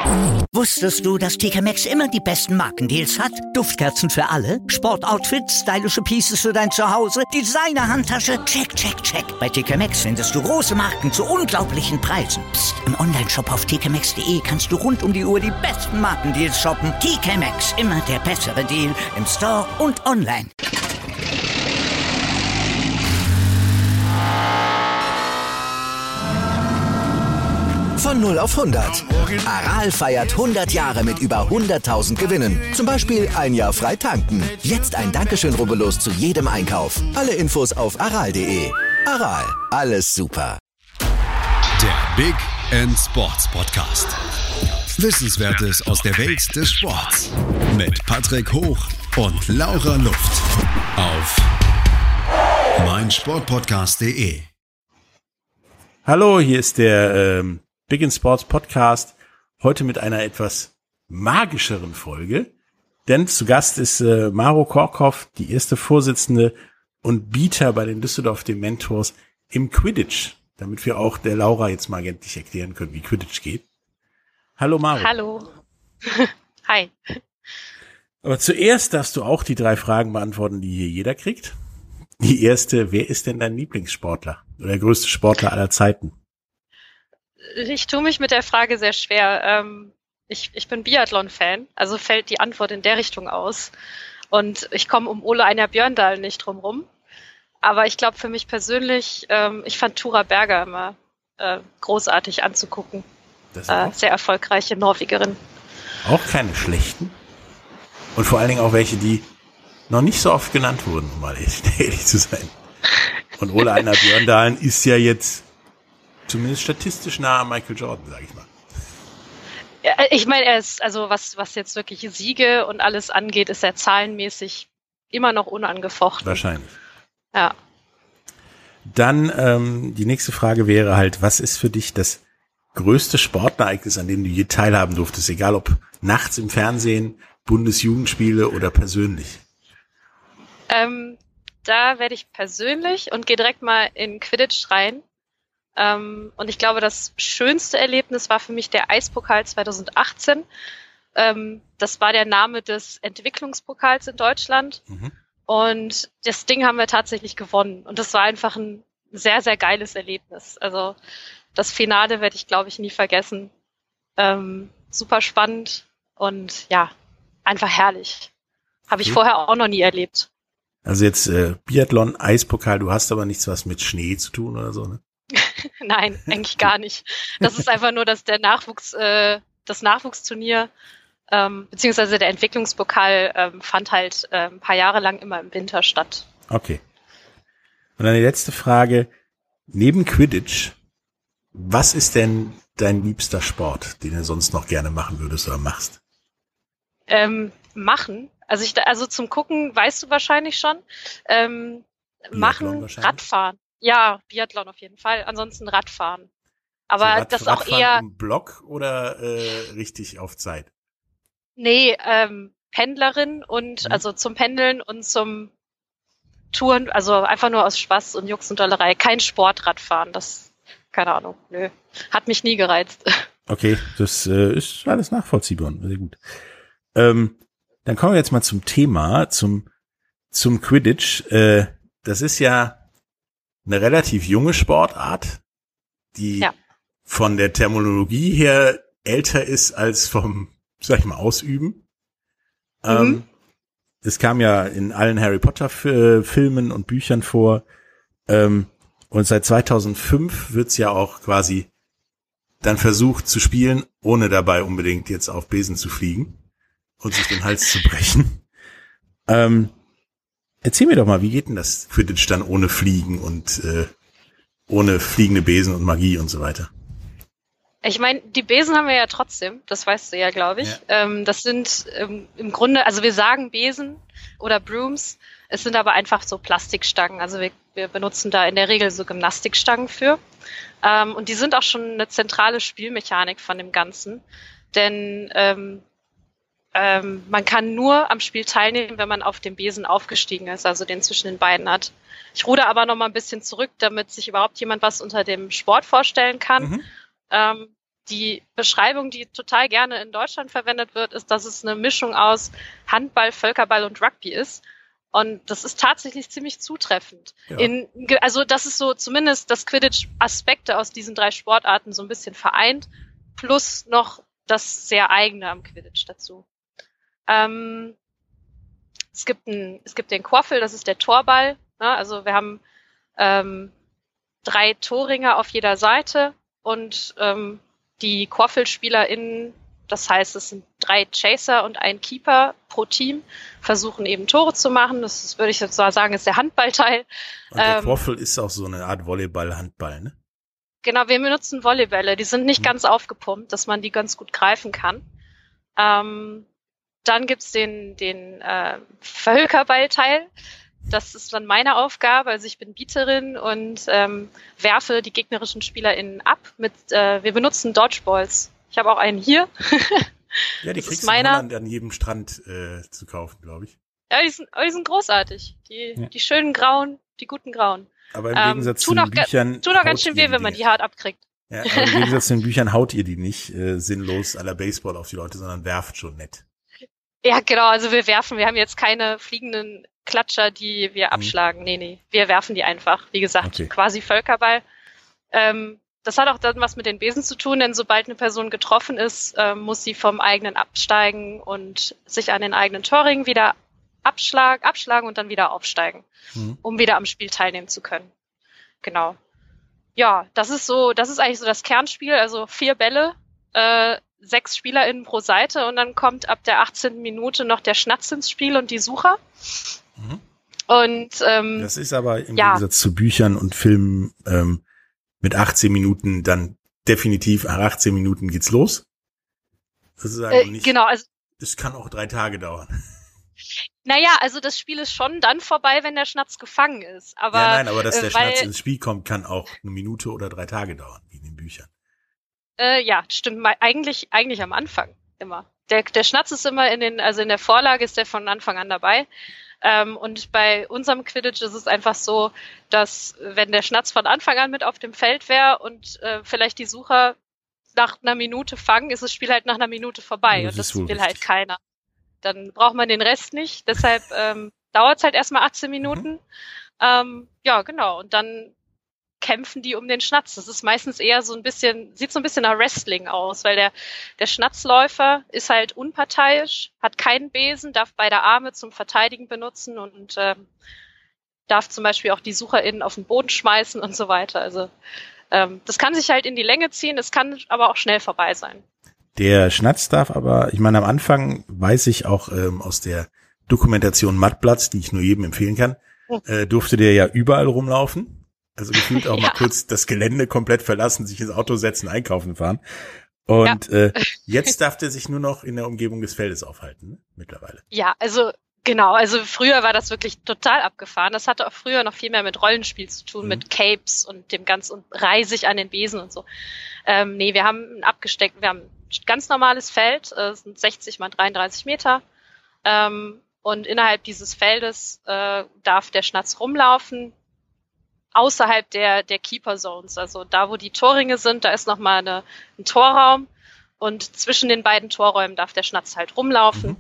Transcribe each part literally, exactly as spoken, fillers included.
Wusstest du, dass T K Maxx immer die besten Markendeals hat? Duftkerzen für alle, Sportoutfits, stylische Pieces für dein Zuhause, Designer-Handtasche, check, check, check. Bei T K Maxx findest du große Marken zu unglaublichen Preisen. Psst. Im Onlineshop auf t k maxx punkt d e kannst du rund um die Uhr die besten Markendeals shoppen. T K Maxx, immer der bessere Deal im Store und online. Von null auf hundert. Aral feiert hundert Jahre mit über hunderttausend Gewinnen. Zum Beispiel ein Jahr frei tanken. Jetzt ein Dankeschön, rubbellos zu jedem Einkauf. Alle Infos auf aral punkt de. Aral, alles super. Der Big End Sports Podcast. Wissenswertes aus der Welt des Sports. Mit Patrick Hoch und Laura Luft. Auf meinsportpodcast punkt de. Hallo, hier ist der ähm, Big in Sports Podcast, heute mit einer etwas magischeren Folge, denn zu Gast ist äh, Maro Korkhoff, die erste Vorsitzende und Bieter bei den Düsseldorf Dementors im Quidditch, damit wir auch der Laura jetzt mal endlich erklären können, wie Quidditch geht. Hallo Maro. Hallo. Hi. Aber zuerst darfst du auch die drei Fragen beantworten, die hier jeder kriegt. Die erste, wer ist denn dein Lieblingssportler oder der größte Sportler aller Zeiten? Ich tue mich mit der Frage sehr schwer. Ähm, ich, ich bin Biathlon-Fan, also fällt die Antwort in der Richtung aus. Und ich komme um Ole Einar Björndal nicht drum rum. Aber ich glaube für mich persönlich, ähm, ich fand Tura Berger immer äh, großartig anzugucken. Das ist äh, sehr erfolgreiche Norwegerin. Auch keine schlechten. Und vor allen Dingen auch welche, die noch nicht so oft genannt wurden, um mal ehrlich, ehrlich zu sein. Und Ole Einar Björndalen ist ja jetzt zumindest statistisch nah an Michael Jordan, sag ich mal. Ja, ich meine, er ist, also was, was jetzt wirklich Siege und alles angeht, ist er zahlenmäßig immer noch unangefochten. Wahrscheinlich. Ja. Dann ähm, die nächste Frage wäre halt, was ist für dich das größte Sportereignis, an dem du je teilhaben durftest, egal ob nachts im Fernsehen, Bundesjugendspiele oder persönlich? Ähm, da werde ich persönlich und gehe direkt mal in Quidditch rein. Ähm, und ich glaube, das schönste Erlebnis war für mich der Eispokal zwanzig achtzehn. Ähm, das war der Name des Entwicklungspokals in Deutschland. Mhm. Und das Ding haben wir tatsächlich gewonnen. Und das war einfach ein sehr, sehr geiles Erlebnis. Also das Finale werde ich, glaube ich, nie vergessen. Ähm, super spannend und ja, einfach herrlich. Habe ich okay. vorher auch noch nie erlebt. Also jetzt äh, Biathlon, Eispokal, du hast aber nichts was mit Schnee zu tun oder so, ne? Nein, eigentlich gar nicht. Das ist einfach nur, dass der Nachwuchs, äh, das Nachwuchsturnier ähm, beziehungsweise der Entwicklungspokal ähm, fand halt äh, ein paar Jahre lang immer im Winter statt. Okay. Und dann die letzte Frage: Neben Quidditch, was ist denn dein liebster Sport, den du sonst noch gerne machen würdest oder machst? Ähm, machen? Also ich, also zum Gucken weißt du wahrscheinlich schon. Ähm, machen, Radfahren. Ja, Biathlon auf jeden Fall. Ansonsten Radfahren. Aber so, Rad, das Radfahren auch eher im Block oder äh, richtig auf Zeit? Nee, ähm, Pendlerin und mhm. also zum Pendeln und zum Touren, also einfach nur aus Spaß und Jux und Dollerei. Kein Sportradfahren, das, keine Ahnung, nö. Hat mich nie gereizt. Okay, das äh, ist alles nachvollziehbar. Sehr gut. Ähm, dann kommen wir jetzt mal zum Thema, zum zum Quidditch. Äh, das ist ja eine relativ junge Sportart, die ja. von der Terminologie her älter ist als vom, sag ich mal, Ausüben. Mhm. Ähm, es kam ja in allen Harry Potter F- Filmen und Büchern vor. Ähm, und seit zweitausendfünf wird's ja auch quasi dann versucht zu spielen, ohne dabei unbedingt jetzt auf Besen zu fliegen und sich den Hals zu brechen. Ähm, Erzähl mir doch mal, wie geht denn das Quidditch dann ohne Fliegen und äh, ohne fliegende Besen und Magie und so weiter? Ich meine, die Besen haben wir ja trotzdem, das weißt du ja, glaube ich. Ja. Ähm, das sind ähm, im Grunde, also wir sagen Besen oder Brooms, es sind aber einfach so Plastikstangen. Also wir, wir benutzen da in der Regel so Gymnastikstangen für. Ähm, und die sind auch schon eine zentrale Spielmechanik von dem Ganzen. Denn ähm, Ähm, man kann nur am Spiel teilnehmen, wenn man auf dem Besen aufgestiegen ist, also den zwischen den Beinen hat. Ich ruder aber noch mal ein bisschen zurück, damit sich überhaupt jemand was unter dem Sport vorstellen kann. Mhm. Ähm, die Beschreibung, die total gerne in Deutschland verwendet wird, ist, dass es eine Mischung aus Handball, Völkerball und Rugby ist. Und das ist tatsächlich ziemlich zutreffend. Ja. In, also das ist so zumindest das Quidditch Aspekte aus diesen drei Sportarten so ein bisschen vereint, plus noch das sehr eigene am Quidditch dazu. Ähm, es gibt ein, es gibt den Quaffel, das ist der Torball. Ne? Also wir haben ähm, drei Torringe auf jeder Seite und ähm, die QuaffelspielerInnen, das heißt, es sind drei Chaser und ein Keeper pro Team, versuchen eben Tore zu machen. Das ist, würde ich jetzt mal sagen, ist der Handballteil. Und der ähm, Quaffel ist auch so eine Art Volleyball-Handball, ne? Genau, wir benutzen Volleybälle. Die sind nicht mhm. ganz aufgepumpt, dass man die ganz gut greifen kann. Ähm, dann gibt's den, den äh, Völkerballteil. Das ist dann meine Aufgabe. Also ich bin Bieterin und ähm, werfe die gegnerischen SpielerInnen ab. Mit, äh, wir benutzen Dodgeballs. Ich habe auch einen hier. Ja, die das kriegst du an jedem Strand äh, zu kaufen, glaube ich. Ja, die sind, die sind großartig. Die, ja. die schönen grauen, die guten grauen. Aber im Gegensatz ähm, zu den Büchern tun auch ganz schön weh, wenn man die hart abkriegt. Ja, aber im Gegensatz zu den Büchern haut ihr die nicht äh, sinnlos à la Baseball auf die Leute, sondern werft schon nett. Ja, genau. Also wir werfen. Wir haben jetzt keine fliegenden Klatscher, die wir abschlagen. Mhm. Nee, nee. Wir werfen die einfach. Wie gesagt, okay. Quasi Völkerball. Ähm, Das hat auch dann was mit den Besen zu tun, denn sobald eine Person getroffen ist, äh, muss sie vom eigenen absteigen und sich an den eigenen Torring wieder abschlag, abschlagen und dann wieder aufsteigen, mhm. um wieder am Spiel teilnehmen zu können. Genau. Ja, das ist so, das ist eigentlich so das Kernspiel, also vier Bälle, äh, sechs SpielerInnen pro Seite und dann kommt ab der achtzehnten Minute noch der Schnatz ins Spiel und die Sucher. Mhm. Und ähm, das ist aber im ja. Gegensatz zu Büchern und Filmen ähm, mit achtzehn Minuten dann definitiv, nach achtzehn Minuten geht's los. Das ist also nicht, äh, genau, also es kann auch drei Tage dauern. Naja, also das Spiel ist schon dann vorbei, wenn der Schnatz gefangen ist. Aber, ja, nein, aber dass äh, der weil, Schnatz ins Spiel kommt, kann auch eine Minute oder drei Tage dauern, wie in den Büchern. Äh, ja, stimmt. Eigentlich, eigentlich am Anfang immer. Der, der Schnatz ist immer in den, also in der Vorlage ist der von Anfang an dabei. Ähm, und bei unserem Quidditch ist es einfach so, dass wenn der Schnatz von Anfang an mit auf dem Feld wäre und äh, vielleicht die Sucher nach einer Minute fangen, ist das Spiel halt nach einer Minute vorbei. Das und das will richtig. Halt keiner. Dann braucht man den Rest nicht. Deshalb ähm, dauert es halt erstmal achtzehn Minuten. Mhm. Ähm, ja, genau. Und dann kämpfen die um den Schnatz. Das ist meistens eher so ein bisschen, sieht so ein bisschen nach Wrestling aus, weil der, der Schnatzläufer ist halt unparteiisch, hat keinen Besen, darf beide Arme zum Verteidigen benutzen und ähm, darf zum Beispiel auch die SucherInnen auf den Boden schmeißen und so weiter. Also ähm, das kann sich halt in die Länge ziehen, es kann aber auch schnell vorbei sein. Der Schnatz darf aber, ich meine, am Anfang weiß ich auch ähm, aus der Dokumentation Mattplatz, die ich nur jedem empfehlen kann, hm. äh, durfte der ja überall rumlaufen. Also gefühlt auch ja. mal kurz das Gelände komplett verlassen, sich ins Auto setzen, einkaufen fahren. Und ja. äh, jetzt darf der sich nur noch in der Umgebung des Feldes aufhalten, ne? Mittlerweile. Ja, also genau. Also früher war das wirklich total abgefahren. Das hatte auch früher noch viel mehr mit Rollenspiel zu tun, mhm. mit Capes und dem ganzen und Reisig an den Besen und so. Ähm, nee, wir haben ein abgesteckt, wir haben ein ganz normales Feld, äh, sind sechzig mal dreiunddreißig Meter. Ähm, und innerhalb dieses Feldes äh, darf der Schnatz rumlaufen. Außerhalb der der Keeper Zones, also da, wo die Torringe sind, da ist noch mal eine, ein Torraum und zwischen den beiden Torräumen darf der Schnatz halt rumlaufen. Mhm.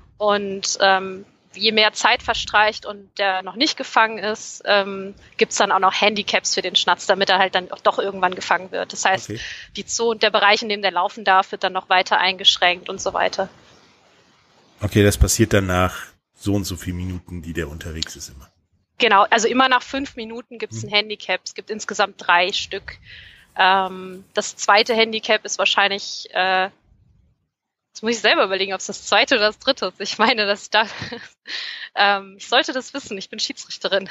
Und ähm, je mehr Zeit verstreicht und der noch nicht gefangen ist, ähm, gibt's dann auch noch Handicaps für den Schnatz, damit er halt dann auch doch irgendwann gefangen wird. Das heißt, okay. die Zone, der Bereich, in dem der laufen darf, wird dann noch weiter eingeschränkt und so weiter. Okay, das passiert dann nach so und so vielen Minuten, die der unterwegs ist immer. Genau, also immer nach fünf Minuten gibt es ein Handicap. Es gibt insgesamt drei Stück. Ähm, das zweite Handicap ist wahrscheinlich, äh, jetzt muss ich selber überlegen, ob es das zweite oder das dritte ist. Ich meine, dass da, ähm, ich sollte das wissen, ich bin Schiedsrichterin.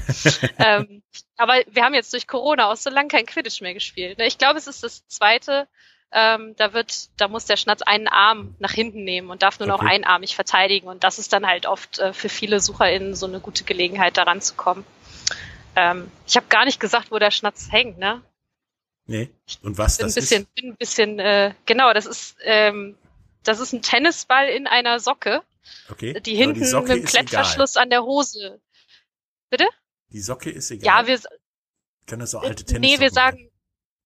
ähm, aber wir haben jetzt durch Corona auch so lange kein Quidditch mehr gespielt. Ne? Ich glaube, es ist das zweite. Ähm, da wird, da muss der Schnatz einen Arm nach hinten nehmen und darf nur okay. noch einarmig verteidigen. Und das ist dann halt oft äh, für viele SucherInnen so eine gute Gelegenheit, daran zu kommen. Ähm, ich habe gar nicht gesagt, wo der Schnatz hängt, ne? Nee. Und was bin das ein bisschen, ist? Bin ein bisschen, äh, genau, das ist, ähm, das ist ein Tennisball in einer Socke, okay. die hinten die mit einem Klettverschluss egal. An der Hose. Bitte? Die Socke ist egal? Ja, wir, kann das so alte Tennissocken Nee, wir sagen,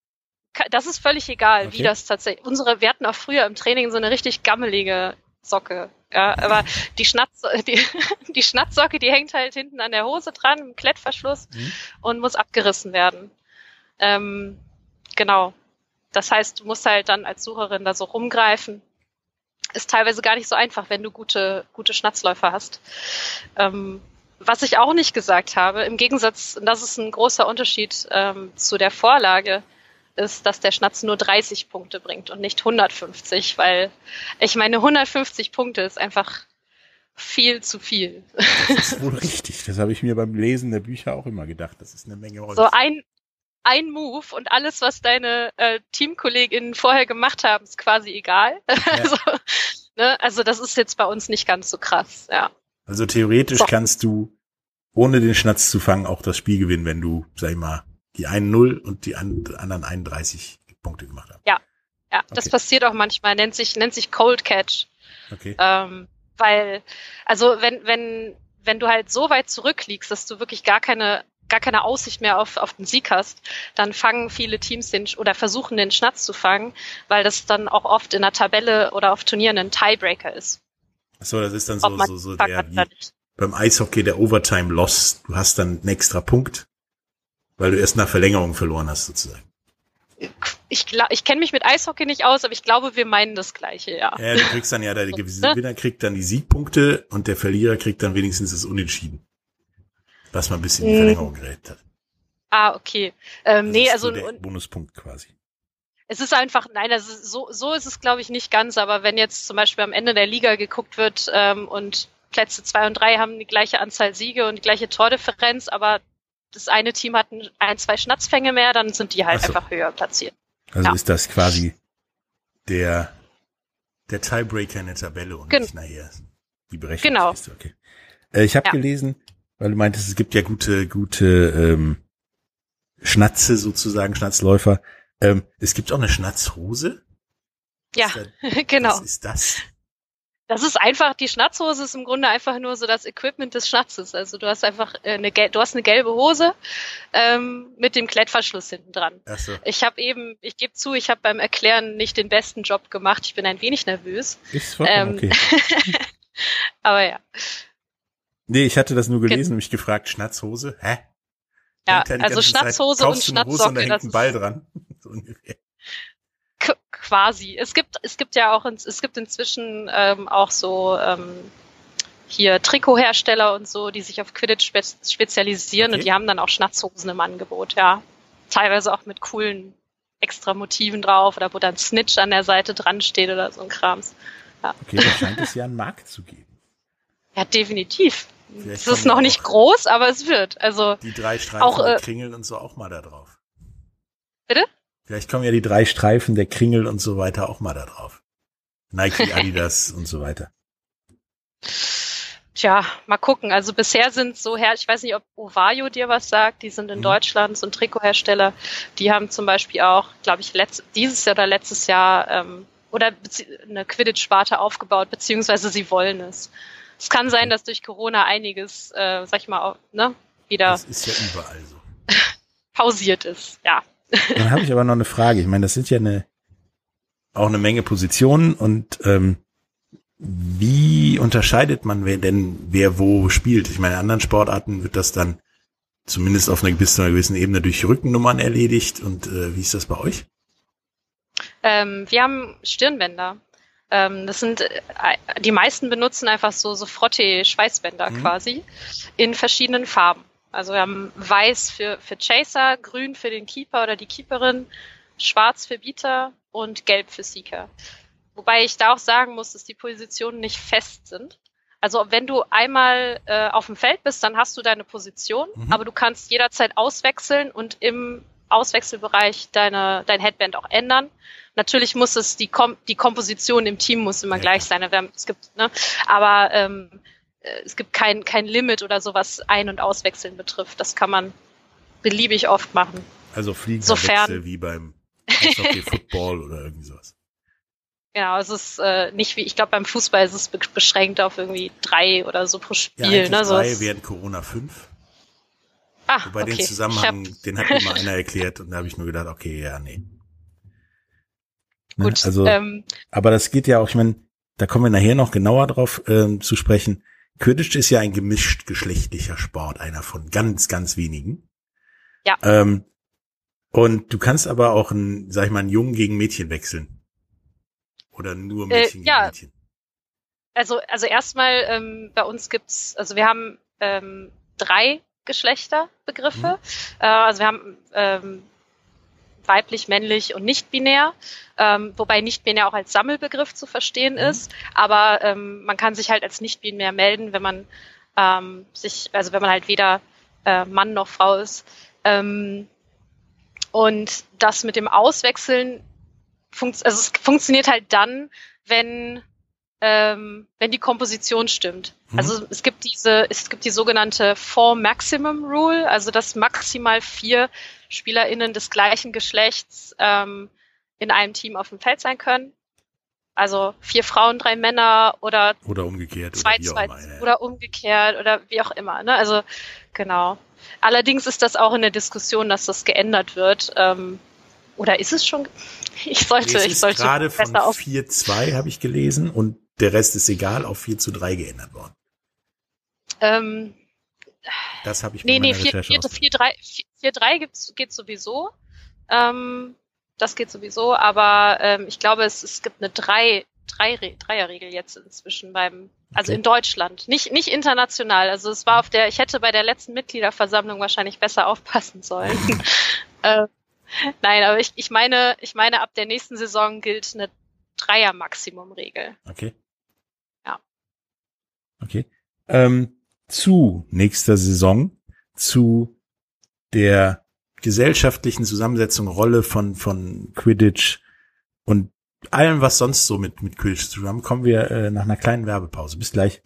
das ist völlig egal, Okay. wie das tatsächlich, unsere, wir hatten auch früher im Training so eine richtig gammelige Socke, ja, aber die Schnatz, die, die Schnatzsocke, die hängt halt hinten an der Hose dran, im Klettverschluss Mhm. und muss abgerissen werden. Ähm, genau. Das heißt, du musst halt dann als Sucherin da so rumgreifen. Ist teilweise gar nicht so einfach, wenn du gute, gute Schnatzläufer hast. Ähm, was ich auch nicht gesagt habe, im Gegensatz, und das ist ein großer Unterschied ähm, zu der Vorlage, ist, dass der Schnatz nur dreißig Punkte bringt und nicht hundertfünfzig, weil ich meine, hundertfünfzig Punkte ist einfach viel zu viel. Das ist wohl richtig. Das habe ich mir beim Lesen der Bücher auch immer gedacht. Das ist eine Menge Holz. So ein, ein Move und alles, was deine äh, TeamkollegInnen vorher gemacht haben, ist quasi egal. Ja. Also, ne, also das ist jetzt bei uns nicht ganz so krass, ja. Also theoretisch So. kannst du, ohne den Schnatz zu fangen, auch das Spiel gewinnen, wenn du, sag ich mal, die einen null und die an- anderen einunddreißig Punkte gemacht hast. Ja, das Okay. passiert auch manchmal, nennt sich, nennt sich Cold Catch. Okay. Ähm, weil, also wenn, wenn, wenn du halt so weit zurückliegst, dass du wirklich gar keine, gar keine Aussicht mehr auf, auf den Sieg hast, dann fangen viele Teams den, oder versuchen den Schnatz zu fangen, weil das dann auch oft in der Tabelle oder auf Turnieren ein Tiebreaker ist. Achso, das ist dann Ob so, man so, so fangen der, hat oder wie nicht. beim Eishockey der Overtime-Loss. Du hast dann einen extra Punkt, weil du erst nach Verlängerung verloren hast, sozusagen. Ich, gla- ich kenne mich mit Eishockey nicht aus, aber ich glaube, wir meinen das Gleiche, ja. Ja, du kriegst dann ja, der Gewinner kriegt dann die Siegpunkte und der Verlierer kriegt dann wenigstens das Unentschieden. Was man bis in die Mhm. Verlängerung gerät hat. Ah, okay. Ähm, Das nee, ist also so der und, Bonuspunkt quasi. es ist einfach, nein, also so, so ist es, glaube ich, nicht ganz, aber wenn jetzt zum Beispiel am Ende der Liga geguckt wird ähm, und Plätze zwei und drei haben die gleiche Anzahl Siege und die gleiche Tordifferenz, aber das eine Team hat ein, ein zwei Schnatzfänge mehr, dann sind die halt Ach so. einfach höher platziert. Also Ja. ist das quasi der, der Tiebreaker in der Tabelle und Gen- nicht nachher die Berechnung. Genau. Ist. Okay. Äh, ich habe Ja. gelesen, weil du meintest, es gibt ja gute, gute ähm, Schnatze sozusagen, Schnatzläufer. Ähm, es gibt auch eine Schnatzhose. Ja, Was ist genau. Was ist das? Das ist einfach, die Schnatzhose ist im Grunde einfach nur so das Equipment des Schnatzes. Also du hast einfach äh, eine, gel- du hast eine gelbe Hose ähm, mit dem Klettverschluss hinten dran. Ach so. Ich habe eben, ich gebe zu, ich habe beim Erklären nicht den besten Job gemacht. Ich bin ein wenig nervös. Ist vollkommen Ähm, okay. Aber ja, Nee, ich hatte das nur gelesen und mich gefragt, Schnatzhose? Hä? ja, Denkt er die also ganze Zeit, Schnatzhose und kaufst du eine Hose und da Schnatzsocke, hängt das ein ist Ball dran. So ungefähr. K- quasi. Es gibt, es gibt ja auch, ins- es gibt inzwischen ähm, auch so ähm, hier Trikothersteller und so, die sich auf Quidditch spe spezialisieren Okay. und die haben dann auch Schnatzhosen im Angebot, ja. Teilweise auch mit coolen extra Motiven drauf oder wo dann Snitch an der Seite dran steht oder so ein Krams. Okay, da scheint es ja einen Markt zu geben. Ja, definitiv. Vielleicht Es kommen ist noch ja nicht auch groß, aber es wird. Also, Die drei Streifen Auch, der äh, Kringel und so auch mal da drauf. Bitte? Vielleicht kommen ja die drei Streifen der Kringel und so weiter auch mal da drauf. Nike, Adidas und so weiter. tja, mal gucken. Also bisher sind so her, ich weiß nicht, ob Ovayo dir was sagt, die sind in Mhm. Deutschland, so ein Trikothersteller. Die haben zum Beispiel auch, glaube ich, letzt, dieses Jahr oder letztes Jahr ähm, oder bezie- eine Quidditch-Sparte aufgebaut, beziehungsweise sie wollen es. Es kann sein, dass durch Corona einiges, äh, sag ich mal, auch, ne, wieder Das ist ja überall so. pausiert ist. Ja. Dann habe ich aber noch eine Frage. Ich meine, das sind ja eine auch eine Menge Positionen und ähm, wie unterscheidet man wer denn, wer wo spielt? Ich meine, in anderen Sportarten wird das dann zumindest auf einer bis zu einer gewissen Ebene durch Rückennummern erledigt. Und äh, wie ist das bei euch? Ähm, wir haben Stirnbänder. Ähm, das sind, äh, die meisten benutzen einfach so, so Frottee-Schweißbänder Mhm. quasi in verschiedenen Farben. Also wir haben weiß für, für Chaser, grün für den Keeper oder die Keeperin, schwarz für Beater und gelb für Seeker. Wobei ich da auch sagen muss, dass die Positionen nicht fest sind. Also wenn du einmal äh, auf dem Feld bist, dann hast du deine Position, Mhm. aber du kannst jederzeit auswechseln und im Auswechselbereich deine, dein Headband auch ändern. Natürlich muss es, die, Kom die Komposition im Team muss immer Ja, gleich sein. Es gibt, ne, aber ähm, äh, es gibt kein, kein Limit oder so, was Ein- und Auswechseln betrifft. Das kann man beliebig oft machen. Also fliegender Sofern- Wechsel wie beim Eishockey, Football oder irgendwie sowas. Genau, es ist äh, nicht wie, ich glaube beim Fußball ist es be beschränkt auf irgendwie drei oder so pro Ja, Spiel. eigentlich ne, so drei, ist- während Corona fünf. ah, Wobei okay. den Ich Zusammenhang, hab, den hat mir mal einer erklärt und da habe ich nur gedacht, okay, ja, nee. gut. Ne? Also, ähm, aber das geht ja auch, ich meine, da kommen wir nachher noch genauer drauf ähm, zu sprechen. Quidditch ist ja ein gemischt geschlechtlicher Sport, einer von ganz, ganz wenigen. Ja. Ähm, und du kannst aber auch ein, sag ich mal, einen Jungen gegen Mädchen wechseln. Oder nur Mädchen äh, gegen ja. Mädchen. Also, also erstmal, ähm, bei uns gibt's, also wir haben ähm, drei Geschlechterbegriffe. Mhm. Äh, also wir haben ähm, weiblich, männlich und nicht-binär, ähm, wobei nicht-binär auch als Sammelbegriff zu verstehen mhm. ist. Aber ähm, man kann sich halt als nicht-binär melden, wenn man ähm, sich, also wenn man halt weder äh, Mann noch Frau ist. Ähm, und das mit dem Auswechseln, funkt, also es funktioniert halt dann, wenn ähm, wenn die Komposition stimmt. Mhm. Also es gibt diese, es gibt die sogenannte Four Maximum Rule, also dass maximal vier SpielerInnen des gleichen Geschlechts ähm, in einem Team auf dem Feld sein können. Also vier Frauen, drei Männer oder oder umgekehrt zwei, oder, wie zwei, auch immer, ja. oder umgekehrt oder wie auch immer. Ne? Also genau. Allerdings ist das auch in der Diskussion, dass das geändert wird. Ähm, oder ist es schon? Ich sollte, es ich ist sollte gerade besser von auf vier zwei habe ich gelesen und der Rest ist egal, auf vier zu drei geändert worden. Ähm, das habe ich bei nee, meiner nee, Recherche vier drei gibt's, geht sowieso. Ähm, das geht sowieso, aber ähm, ich glaube, es, es gibt eine drei, drei, Dreierregel jetzt inzwischen beim, also okay. in Deutschland, nicht, nicht international. Also es war auf der, ich hätte bei der letzten Mitgliederversammlung wahrscheinlich besser aufpassen sollen. äh, nein, aber ich, ich meine, ich meine, ab der nächsten Saison gilt eine Dreier-Maximum-Regel. Okay. Ja. Okay. Ähm, zu nächster Saison, zu der gesellschaftlichen Zusammensetzung, Rolle von, von Quidditch und allem, was sonst so mit, mit Quidditch zu tun haben, kommen wir äh, nach einer kleinen Werbepause. Bis gleich.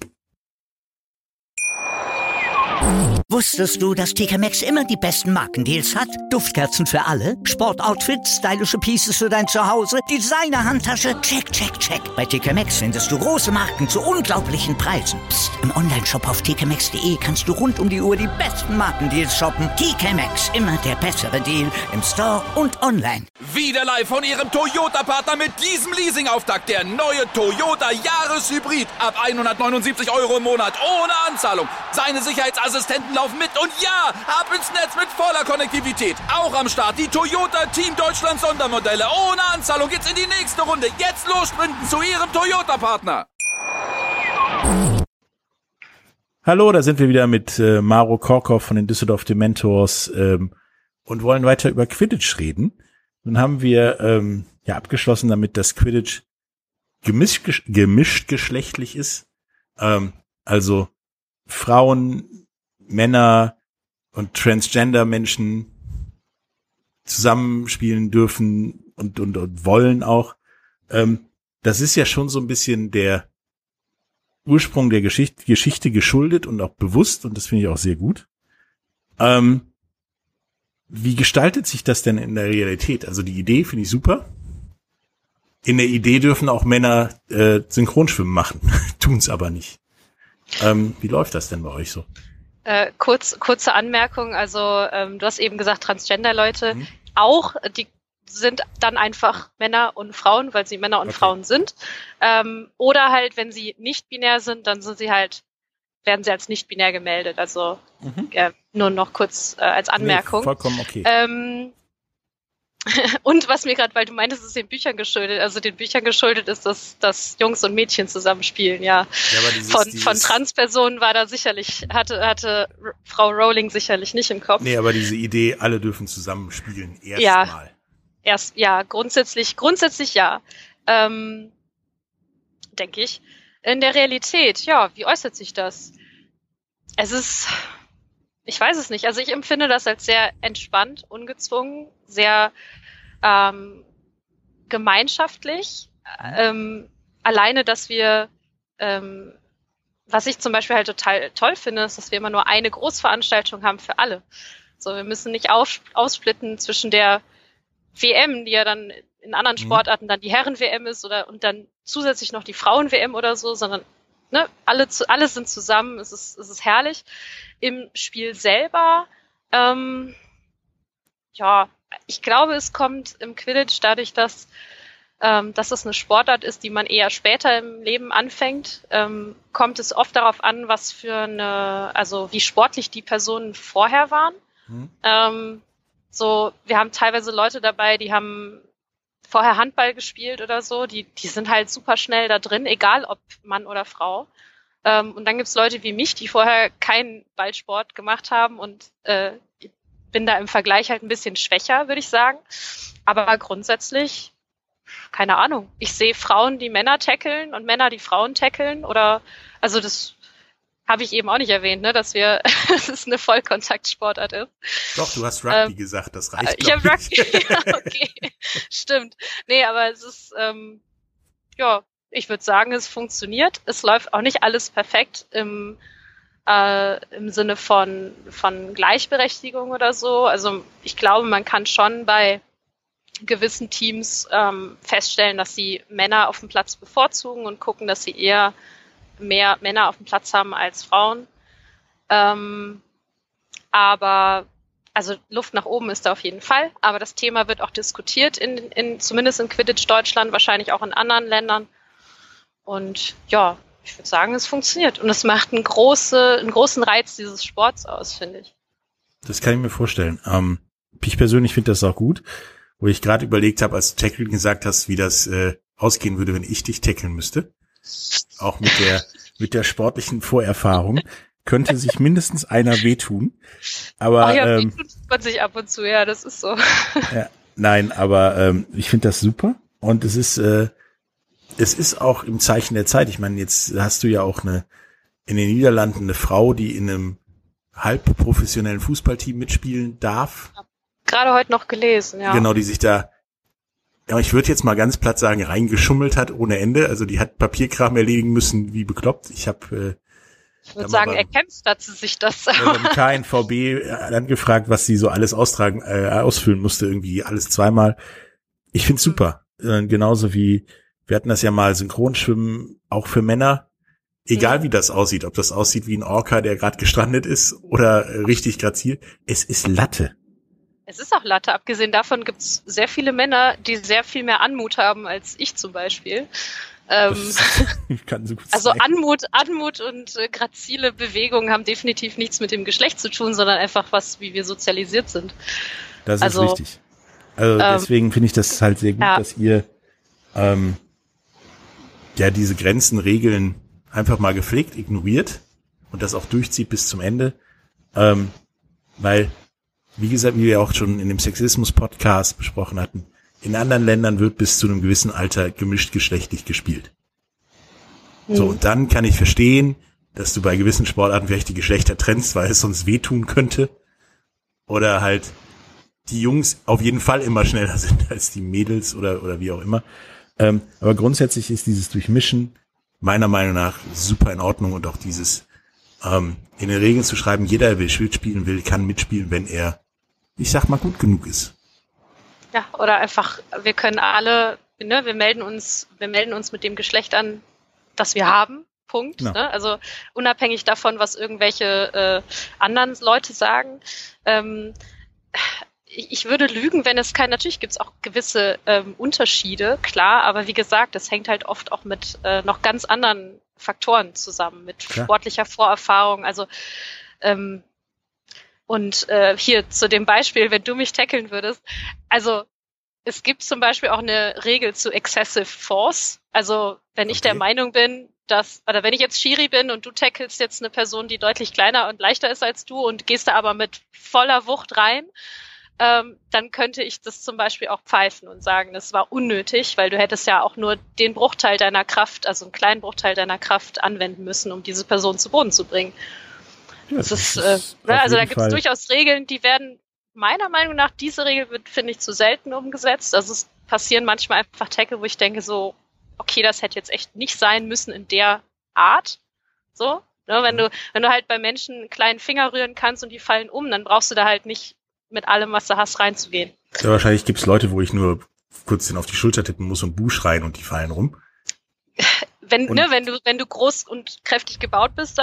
Wusstest du, dass T K Maxx immer die besten Markendeals hat? Duftkerzen für alle, Sportoutfits, stylische Pieces für dein Zuhause, Designer-Handtasche, check, check, check. Bei T K Maxx findest du große Marken zu unglaublichen Preisen. Psst. Im Onlineshop auf t k maxx punkt d e kannst du rund um die Uhr die besten Markendeals shoppen. T K Maxx, immer der bessere Deal im Store und online. Wieder live von Ihrem Toyota-Partner mit diesem Leasing-Auftakt. Der neue Toyota Jahreshybrid. Ab hundertneunundsiebzig Euro im Monat. Ohne Anzahlung. Seine Sicherheitsassistenten laufen mit. Und ja, ab ins Netz mit voller Konnektivität. Auch am Start die Toyota Team Deutschland Sondermodelle. Ohne Anzahlung geht's in die nächste Runde. Jetzt los sprinten zu Ihrem Toyota-Partner. Hallo, da sind wir wieder mit äh, Maro Korkhoff von den Düsseldorf Dementors ähm, und wollen weiter über Quidditch reden. Nun haben wir ähm, ja abgeschlossen damit, dass Quidditch gemischt, gemischt geschlechtlich ist. Ähm, also Frauen, Männer und Transgender-Menschen zusammenspielen dürfen und, und, und wollen auch. Ähm, das ist ja schon so ein bisschen der Ursprung der Geschichte, Geschichte geschuldet und auch bewusst, und das finde ich auch sehr gut. Ähm, wie gestaltet sich das denn in der Realität? Also die Idee finde ich super. In der Idee dürfen auch Männer äh, Synchronschwimmen machen, tun's aber nicht. Ähm, wie läuft das denn bei euch so? Äh, kurz, kurze Anmerkung, also ähm, du hast eben gesagt, Transgender-Leute, mhm. auch, die sind dann einfach Männer und Frauen, weil sie Männer und okay. Frauen sind. Ähm, oder halt, wenn sie nicht binär sind, dann sind sie halt, werden sie als nicht binär gemeldet. Also mhm. äh, nur noch kurz äh, als Anmerkung. Nee, vollkommen okay. Ähm, und was mir gerade, weil du meintest, es ist den Büchern geschuldet, also den Büchern geschuldet ist, dass, dass Jungs und Mädchen zusammenspielen, ja. ja aber dieses, von, dieses von Transpersonen war da sicherlich, hatte, hatte Frau Rowling sicherlich nicht im Kopf. Nee, aber diese Idee, alle dürfen zusammenspielen, erstmal. Ja, erst, ja, grundsätzlich, grundsätzlich ja. Ähm, denke ich. In der Realität, ja, wie äußert sich das? Es ist, ich weiß es nicht. Also ich empfinde das als sehr entspannt, ungezwungen, sehr ähm, gemeinschaftlich. Ähm, alleine, dass wir, ähm, was ich zum Beispiel halt total toll finde, ist, dass wir immer nur eine Großveranstaltung haben für alle. So, wir müssen nicht auf, aussplitten zwischen der W M, die ja dann in anderen Sportarten dann die Herren-W M ist, oder und dann zusätzlich noch die Frauen-W M oder so, sondern ne, alle, zu, alle sind zusammen, es ist, es ist herrlich. Im Spiel selber, ähm, ja, ich glaube, es kommt im Quidditch dadurch, dass ähm, dass es eine Sportart ist, die man eher später im Leben anfängt, ähm, kommt es oft darauf an, was für eine, also wie sportlich die Personen vorher waren. Mhm. Ähm, so, wir haben teilweise Leute dabei, die haben vorher Handball gespielt oder so, die, die sind halt super schnell da drin, egal ob Mann oder Frau. Ähm, und dann gibt's Leute wie mich, die vorher keinen Ballsport gemacht haben und äh, ich bin da im Vergleich halt ein bisschen schwächer, würde ich sagen. Aber grundsätzlich, keine Ahnung. Ich sehe Frauen, die Männer tackeln und Männer, die Frauen tackeln oder, also das habe ich eben auch nicht erwähnt, ne, dass wir, dass es eine Vollkontaktsportart ist. Doch, du hast Rugby ähm, gesagt, das reicht, ich. Ich habe Rugby, ja, okay, stimmt. Nee, aber es ist, ähm, ja, ich würde sagen, es funktioniert. Es läuft auch nicht alles perfekt im, äh, im Sinne von, von Gleichberechtigung oder so. Also ich glaube, man kann schon bei gewissen Teams ähm, feststellen, dass sie Männer auf dem Platz bevorzugen und gucken, dass sie eher mehr Männer auf dem Platz haben als Frauen. Ähm, aber also Luft nach oben ist da auf jeden Fall. Aber das Thema wird auch diskutiert, in, in zumindest in Quidditch Deutschland, wahrscheinlich auch in anderen Ländern. Und ja, ich würde sagen, es funktioniert. Und es macht einen, große, einen großen Reiz dieses Sports aus, finde ich. Das kann ich mir vorstellen. Ähm, ich persönlich finde das auch gut. Wo ich gerade überlegt habe, als du Tackling gesagt hast, wie das äh, ausgehen würde, wenn ich dich tackeln müsste. Auch mit der mit der sportlichen Vorerfahrung könnte sich mindestens einer wehtun. Aber Ach ja, ähm, wehtut man sich ab und zu, ja, das ist so. Ja, nein, aber ähm, ich finde das super und es ist äh, es ist auch im Zeichen der Zeit. Ich meine, jetzt hast du ja auch eine in den Niederlanden eine Frau, die in einem halb professionellen Fußballteam mitspielen darf. Gerade heute noch gelesen, ja. Genau, die sich da, ja, ich würde jetzt mal ganz platt sagen, reingeschummelt hat ohne Ende. Also die hat Papierkram erledigen müssen, wie bekloppt. Ich habe, äh, ich würde sagen, beim, erkämpft hat sie sich das. Ja, beim K N V B dann gefragt, was sie so alles austragen, äh, ausfüllen musste, irgendwie alles zweimal. Ich find's super. Äh, genauso wie, wir hatten das ja mal Synchronschwimmen, auch für Männer. Egal, mhm. wie das aussieht, ob das aussieht wie ein Orca, der gerade gestrandet ist oder äh, richtig grazil. Es ist Latte. Es ist auch Latte. Abgesehen davon gibt es sehr viele Männer, die sehr viel mehr Anmut haben als ich zum Beispiel. Ähm, ich kann so gut also sein. Anmut, Anmut und äh, grazile Bewegungen haben definitiv nichts mit dem Geschlecht zu tun, sondern einfach was, wie wir sozialisiert sind. Das ist also, richtig. Also ähm, deswegen finde ich das halt sehr gut, ja. dass ihr ähm, ja diese Grenzen, Regeln einfach mal gepflegt ignoriert und das auch durchzieht bis zum Ende. Ähm, weil Wie gesagt, wie wir auch schon in dem Sexismus-Podcast besprochen hatten, in anderen Ländern wird bis zu einem gewissen Alter gemischt geschlechtlich gespielt. Mhm. So, und dann kann ich verstehen, dass du bei gewissen Sportarten vielleicht die Geschlechter trennst, weil es sonst wehtun könnte. Oder halt die Jungs auf jeden Fall immer schneller sind als die Mädels oder oder wie auch immer. Ähm, aber grundsätzlich ist dieses Durchmischen meiner Meinung nach super in Ordnung und auch dieses ähm, in den Regeln zu schreiben, jeder, der will spielen will, kann mitspielen, wenn er, ich sag mal, gut genug ist. Ja, oder einfach, wir können alle, ne, wir melden uns, wir melden uns mit dem Geschlecht an, das wir haben. Punkt. Ja. Ne? Also unabhängig davon, was irgendwelche äh, anderen Leute sagen. Ähm, ich, ich würde lügen, wenn es kein, natürlich gibt es auch gewisse ähm, Unterschiede, klar, aber wie gesagt, das hängt halt oft auch mit äh, noch ganz anderen Faktoren zusammen, mit Klar. sportlicher Vorerfahrung. Also ähm, und äh, hier zu dem Beispiel, wenn du mich tackeln würdest, also es gibt zum Beispiel auch eine Regel zu Excessive Force. Also wenn ich okay. der Meinung bin, dass, oder wenn ich jetzt Schiri bin und du tackelst jetzt eine Person, die deutlich kleiner und leichter ist als du und gehst da aber mit voller Wucht rein, ähm, dann könnte ich das zum Beispiel auch pfeifen und sagen, das war unnötig, weil du hättest ja auch nur den Bruchteil deiner Kraft, also einen kleinen Bruchteil deiner Kraft anwenden müssen, um diese Person zu Boden zu bringen. Ja, das, das ist, ist äh, also da gibt es durchaus Regeln, die werden meiner Meinung nach, diese Regel wird, finde ich, zu selten umgesetzt. Also es passieren manchmal einfach Tackle, wo ich denke so, okay, das hätte jetzt echt nicht sein müssen in der Art. So, ne, wenn du, wenn du halt bei Menschen einen kleinen Finger rühren kannst und die fallen um, dann brauchst du da halt nicht mit allem, was du hast, reinzugehen. Ja, wahrscheinlich gibt's Leute, wo ich nur kurz den auf die Schulter tippen muss und Buh schreien und die fallen rum. Wenn, und, ne, wenn du, wenn du groß und kräftig gebaut bist, dann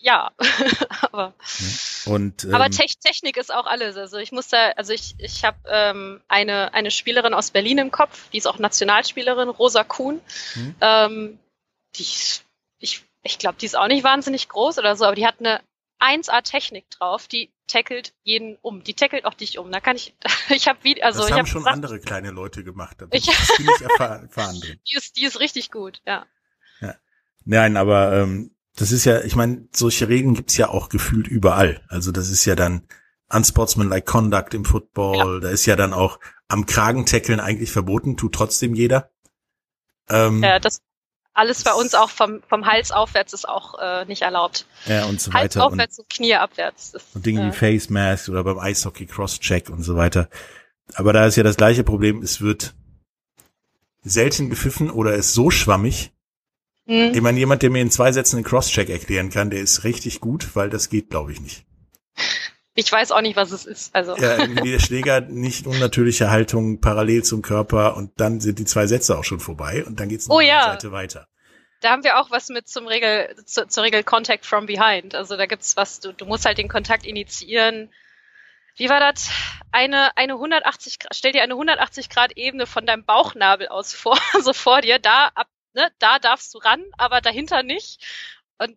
ja, aber und ähm, aber Te- Technik ist auch alles. Also ich muss da, also ich ich habe ähm, eine eine Spielerin aus Berlin im Kopf, die ist auch Nationalspielerin, Rosa Kuhn. Hm. Ähm, die ich ich glaube, die ist auch nicht wahnsinnig groß oder so, aber die hat eine eins A Technik drauf, die tackelt jeden um. Die tackelt auch dich um. Da kann ich, ich habe wie, also das ich haben hab schon gesagt, andere kleine Leute gemacht. Da bin ich, ich ziemlich erfahren, erfahren drin. Die ist, die ist richtig gut, ja. Ja. Nein, aber ähm, das ist ja, ich meine, solche Regeln gibt's ja auch gefühlt überall. Also das ist ja dann unsportsmanlike conduct im Football. Ja. Da ist ja dann auch am Kragen tackeln eigentlich verboten, tut trotzdem jeder. Ähm, ja, das alles bei uns auch vom vom Hals aufwärts ist auch äh, nicht erlaubt. Ja, und so Hals weiter. aufwärts und, und Knie abwärts. Das, und Dinge äh, wie Face Mask oder beim Eishockey Crosscheck und so weiter. Aber da ist ja das gleiche Problem, es wird selten gepfiffen oder ist so schwammig. Mhm. Ich meine, jemand, der mir in zwei Sätzen einen Crosscheck erklären kann, der ist richtig gut, weil das geht, glaube ich, nicht. Ich weiß auch nicht, was es ist. Also ja, irgendwie der Schläger, nicht unnatürliche Haltung parallel zum Körper und dann sind die zwei Sätze auch schon vorbei und dann geht's noch oh, an ja. der Seite weiter. Da haben wir auch was mit zum Regel, zu, zur Regel Contact from behind. Also da gibt's was, du, du musst halt den Kontakt initiieren. Wie war das? Eine, eine hundertachtzig Grad, stell dir eine hundertachtzig Grad Ebene von deinem Bauchnabel aus vor, so vor dir, da ab, ne, da darfst du ran, aber dahinter nicht. Und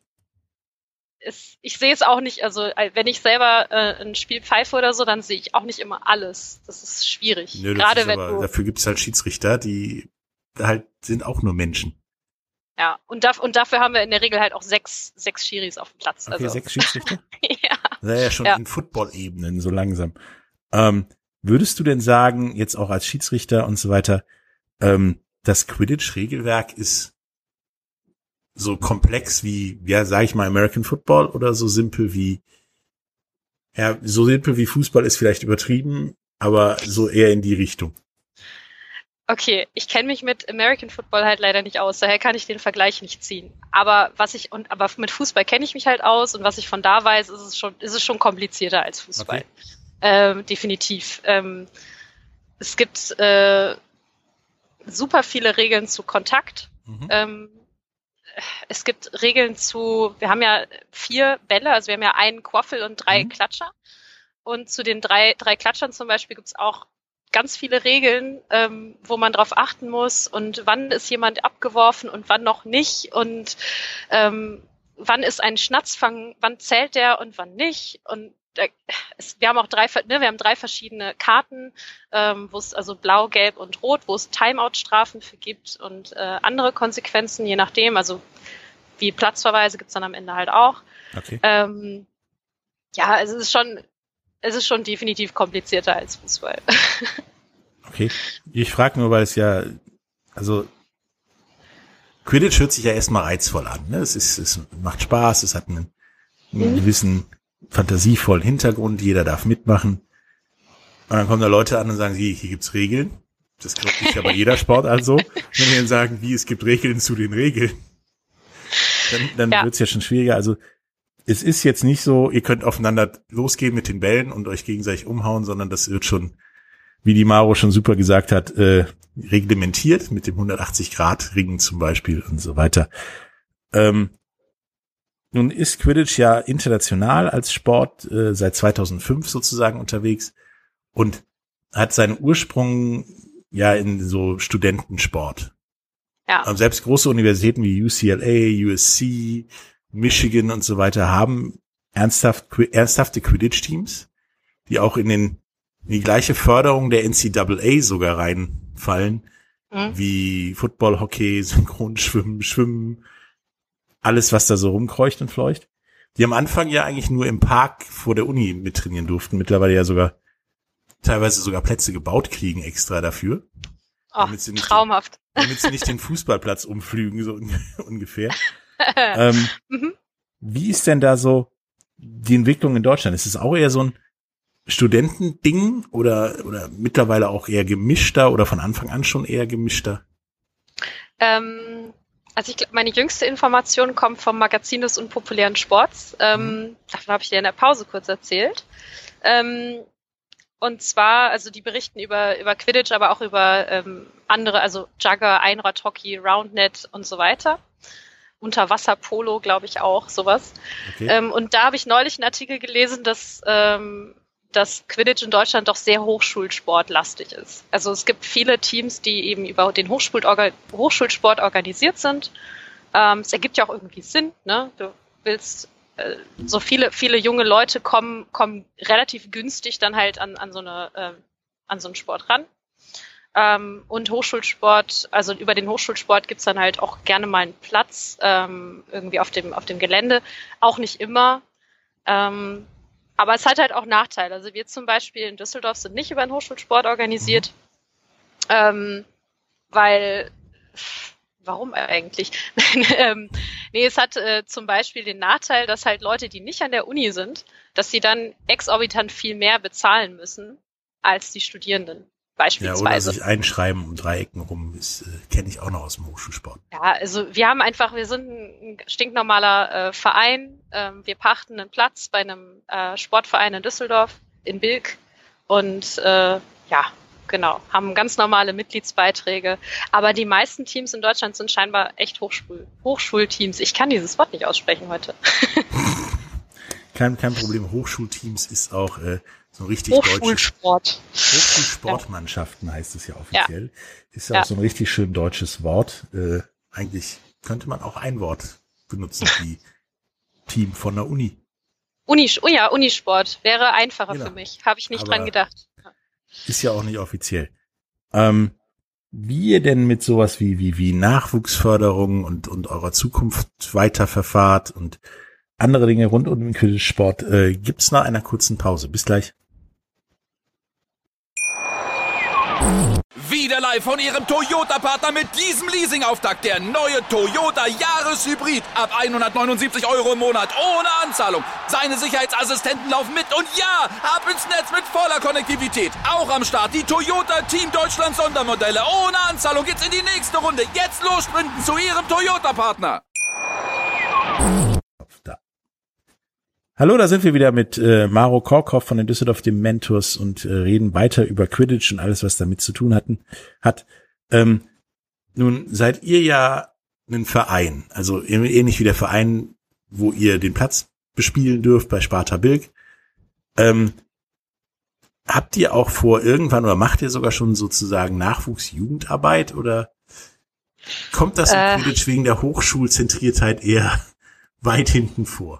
es, ich sehe es auch nicht, also wenn ich selber äh, ein Spiel pfeife oder so, dann sehe ich auch nicht immer alles. Das ist schwierig. Nö, Gerade ist wenn aber, du dafür gibt's halt Schiedsrichter, die halt sind auch nur Menschen. Ja, und, da, und dafür haben wir in der Regel halt auch sechs, sechs Schiris auf dem Platz. Okay, also. sechs Schiedsrichter? ja. Das ist ja schon ja. in Football-Ebenen so langsam. Ähm, würdest du denn sagen, jetzt auch als Schiedsrichter und so weiter, ähm, das Quidditch-Regelwerk ist so komplex wie, ja, sag ich mal, American Football oder so simpel wie, ja, so simpel wie Fußball ist vielleicht übertrieben, aber so eher in die Richtung? Okay, ich kenne mich mit American Football halt leider nicht aus, daher kann ich den Vergleich nicht ziehen. Aber was ich und aber mit Fußball kenne ich mich halt aus und was ich von da weiß, ist es schon ist es schon komplizierter als Fußball. Okay. Ähm, definitiv. Ähm, es gibt äh, super viele Regeln zu Kontakt. Mhm. Ähm, es gibt Regeln zu, wir haben ja vier Bälle, also wir haben ja einen Quaffel und drei mhm. Klatscher. Und zu den drei drei Klatschern zum Beispiel gibt's auch ganz viele Regeln, ähm, wo man drauf achten muss und wann ist jemand abgeworfen und wann noch nicht und ähm, wann ist ein Schnatzfang, wann zählt der und wann nicht und äh, es, wir haben auch drei, ne, wir haben drei verschiedene Karten, ähm, wo es also blau, gelb und rot, wo es Timeout-Strafen für gibt und äh, andere Konsequenzen, je nachdem, also wie Platzverweise gibt's dann am Ende halt auch. Okay. Ähm, ja, also es ist schon Es ist schon definitiv komplizierter als Fußball. Okay. Ich frage nur, weil es ja, also Quidditch hört sich ja erstmal reizvoll an. Ne? Es ist, es macht Spaß, es hat einen, einen mhm. gewissen fantasievollen Hintergrund, jeder darf mitmachen. Und dann kommen da Leute an und sagen, hier, hier gibt's Regeln. Das ist ja bei jeder Sportart so. Wenn die dann sagen, wie, es gibt Regeln zu den Regeln, dann, dann ja. wird's ja schon schwieriger. Also es ist jetzt nicht so, ihr könnt aufeinander losgehen mit den Bällen und euch gegenseitig umhauen, sondern das wird schon, wie die Maro schon super gesagt hat, äh, reglementiert mit dem hundertachtzig Grad Ringen zum Beispiel und so weiter. Ähm, nun ist Quidditch ja international als Sport äh, seit zweitausendfünf sozusagen unterwegs und hat seinen Ursprung ja in so Studentensport. Ja. Und selbst große Universitäten wie U C L A, U S C, Michigan und so weiter haben ernsthaft, ernsthafte Quidditch-Teams, die auch in den in die gleiche Förderung der N C double A sogar reinfallen, mhm. wie Football, Hockey, Synchronschwimmen, Schwimmen, alles, was da so rumkreucht und fleucht. Die am Anfang ja eigentlich nur im Park vor der Uni mittrainieren durften, mittlerweile ja sogar teilweise sogar Plätze gebaut kriegen extra dafür. Ach, damit sie nicht traumhaft. Den, damit sie nicht den Fußballplatz umflügen, so ungefähr. ähm, mhm. Wie ist denn da so die Entwicklung in Deutschland? Ist es auch eher so ein Studentending oder oder mittlerweile auch eher gemischter oder von Anfang an schon eher gemischter? Ähm, also ich glaube, meine jüngste Information kommt vom Magazin des unpopulären Sports. Ähm, mhm. Davon habe ich dir in der Pause kurz erzählt. Ähm, und zwar, also die berichten über über Quidditch, aber auch über ähm, andere, also Jugger, Einradhockey, Roundnet und so weiter. Unterwasserpolo, glaube ich auch, sowas. Okay. Ähm, und da habe ich neulich einen Artikel gelesen, dass, ähm, dass Quidditch in Deutschland doch sehr hochschulsportlastig ist. Also es gibt viele Teams, die eben über den Hochschulorga- Hochschulsport organisiert sind. Ähm, es ergibt ja auch irgendwie Sinn, ne? Du willst äh, so viele, viele junge Leute kommen, kommen relativ günstig dann halt an, an so eine, äh, an so einen Sport ran. Ähm, und Hochschulsport, also über den Hochschulsport gibt's dann halt auch gerne mal einen Platz ähm, irgendwie auf dem auf dem Gelände. Auch nicht immer. Ähm, aber es hat halt auch Nachteile. Also wir zum Beispiel in Düsseldorf sind nicht über den Hochschulsport organisiert, ähm, weil warum eigentlich? ähm, nee, es hat äh, zum Beispiel den Nachteil, dass halt Leute, die nicht an der Uni sind, dass sie dann exorbitant viel mehr bezahlen müssen als die Studierenden. Beispielsweise. Ja, oder sich einschreiben um drei Ecken rum, das äh, kenne ich auch noch aus dem Hochschulsport. Ja, also wir haben einfach, wir sind ein stinknormaler äh, Verein, ähm, wir pachten einen Platz bei einem äh, Sportverein in Düsseldorf, in Bilk und äh, ja, genau, haben ganz normale Mitgliedsbeiträge, aber die meisten Teams in Deutschland sind scheinbar echt Hochschul- Hochschulteams. Ich kann dieses Wort nicht aussprechen heute. kein, kein Problem, Hochschulteams ist auch äh, so richtig Hochschulsport. Deutsches. Hochschulsportmannschaften ja. heißt es ja offiziell. Ja. Ist ja, ja auch so ein richtig schön deutsches Wort. Äh, eigentlich könnte man auch ein Wort benutzen, wie Team von der Uni. Uni, oh ja, Unisport wäre einfacher genau. für mich. Habe ich nicht Aber dran gedacht. Ist ja auch nicht offiziell. Ähm, wie ihr denn mit sowas wie wie wie Nachwuchsförderung und und eurer Zukunft weiter verfahrt und andere Dinge rund um den Quidditch-Sport äh, gibt's nach einer kurzen Pause. Bis gleich. Wieder live von Ihrem Toyota-Partner mit diesem Leasing-Auftakt. Der neue Toyota Jahreshybrid. Ab hundertneunundsiebzig Euro im Monat. Ohne Anzahlung. Seine Sicherheitsassistenten laufen mit. Und ja, ab ins Netz mit voller Konnektivität. Auch am Start die Toyota Team Deutschland Sondermodelle. Ohne Anzahlung geht's in die nächste Runde. Jetzt los sprinten zu Ihrem Toyota-Partner. Da. Hallo, da sind wir wieder mit äh, Maro Korkhoff von den Düsseldorf Dementors und äh, reden weiter über Quidditch und alles, was damit zu tun hatten, hat. Ähm, nun seid ihr ja ein Verein, also ähnlich wie der Verein, wo ihr den Platz bespielen dürft bei Sparta Bilk. Ähm, habt ihr auch vor irgendwann oder macht ihr sogar schon sozusagen Nachwuchsjugendarbeit oder kommt das im äh. Quidditch wegen der Hochschulzentriertheit eher weit hinten vor?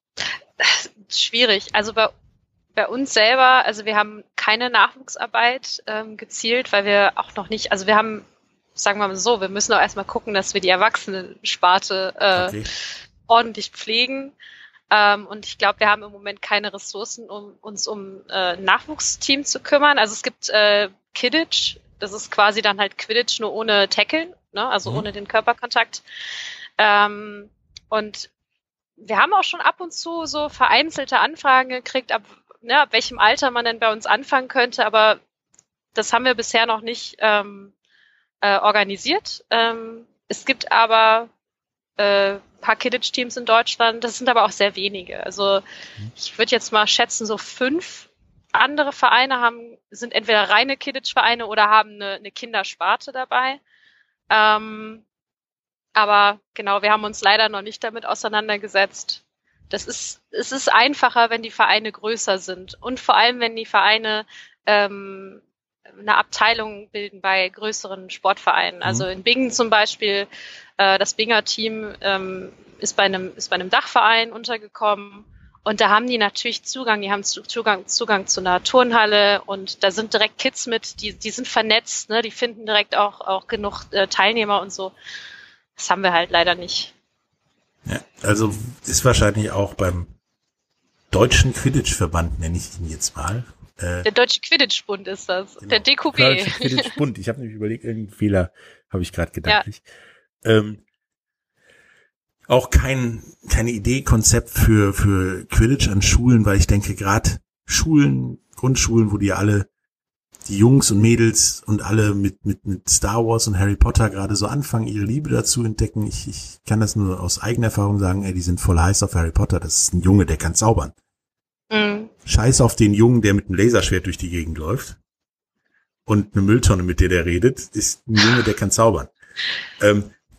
Schwierig. Also bei, bei uns selber, also wir haben keine Nachwuchsarbeit ähm, gezielt, weil wir auch noch nicht, also wir haben, sagen wir mal so, wir müssen auch erstmal gucken, dass wir die Erwachsenensparte äh, okay. ordentlich pflegen. Ähm, und ich glaube, wir haben im Moment keine Ressourcen, um uns um äh, ein Nachwuchsteam zu kümmern. Also es gibt äh, Kidditch, das ist quasi dann halt Quidditch nur ohne Tackeln, ne? Also mhm. ohne den Körperkontakt. Ähm, und wir haben auch schon ab und zu so vereinzelte Anfragen gekriegt, ab, ne, ab welchem Alter man denn bei uns anfangen könnte, aber das haben wir bisher noch nicht ähm, äh, organisiert. Ähm, es gibt aber äh, ein paar Quidditch-Teams in Deutschland, das sind aber auch sehr wenige. Also ich würde jetzt mal schätzen, so fünf andere Vereine haben, sind entweder reine Quidditch-Vereine oder haben eine, eine Kindersparte dabei. Ähm, Aber genau, wir haben uns leider noch nicht damit auseinandergesetzt. Das ist, es ist einfacher, wenn die Vereine größer sind und vor allem, wenn die Vereine ähm, eine Abteilung bilden bei größeren Sportvereinen. Mhm. Also in Bingen zum Beispiel, äh, das Binger Team ähm, ist bei einem ist bei einem Dachverein untergekommen und da haben die natürlich Zugang. Die haben Zugang Zugang zu einer Turnhalle und da sind direkt Kids mit, die die sind vernetzt, ne? Die finden direkt auch auch genug äh, Teilnehmer und so. Das haben wir halt leider nicht. Ja, also ist wahrscheinlich auch beim Deutschen Quidditch-Verband, nenne ich ihn jetzt mal. Äh, der Deutsche Quidditch-Bund ist das, genau. Der D Q B. Der Deutsche Quidditch-Bund. Ich habe nämlich überlegt, irgendeinen Fehler habe ich gerade gedanklich. Ja. Ähm, auch kein keine Idee, Konzept für für Quidditch an Schulen, weil ich denke, gerade Schulen, Grundschulen, wo die alle die Jungs und Mädels und alle mit mit mit Star Wars und Harry Potter gerade so anfangen, ihre Liebe dazu entdecken. Ich, ich kann das nur aus eigener Erfahrung sagen, ey, die sind voll heiß auf Harry Potter. Das ist ein Junge, der kann zaubern. Mhm. Scheiß auf den Jungen, der mit einem Laserschwert durch die Gegend läuft und eine Mülltonne, mit der der redet, ist ein Junge, der kann zaubern. Ähm,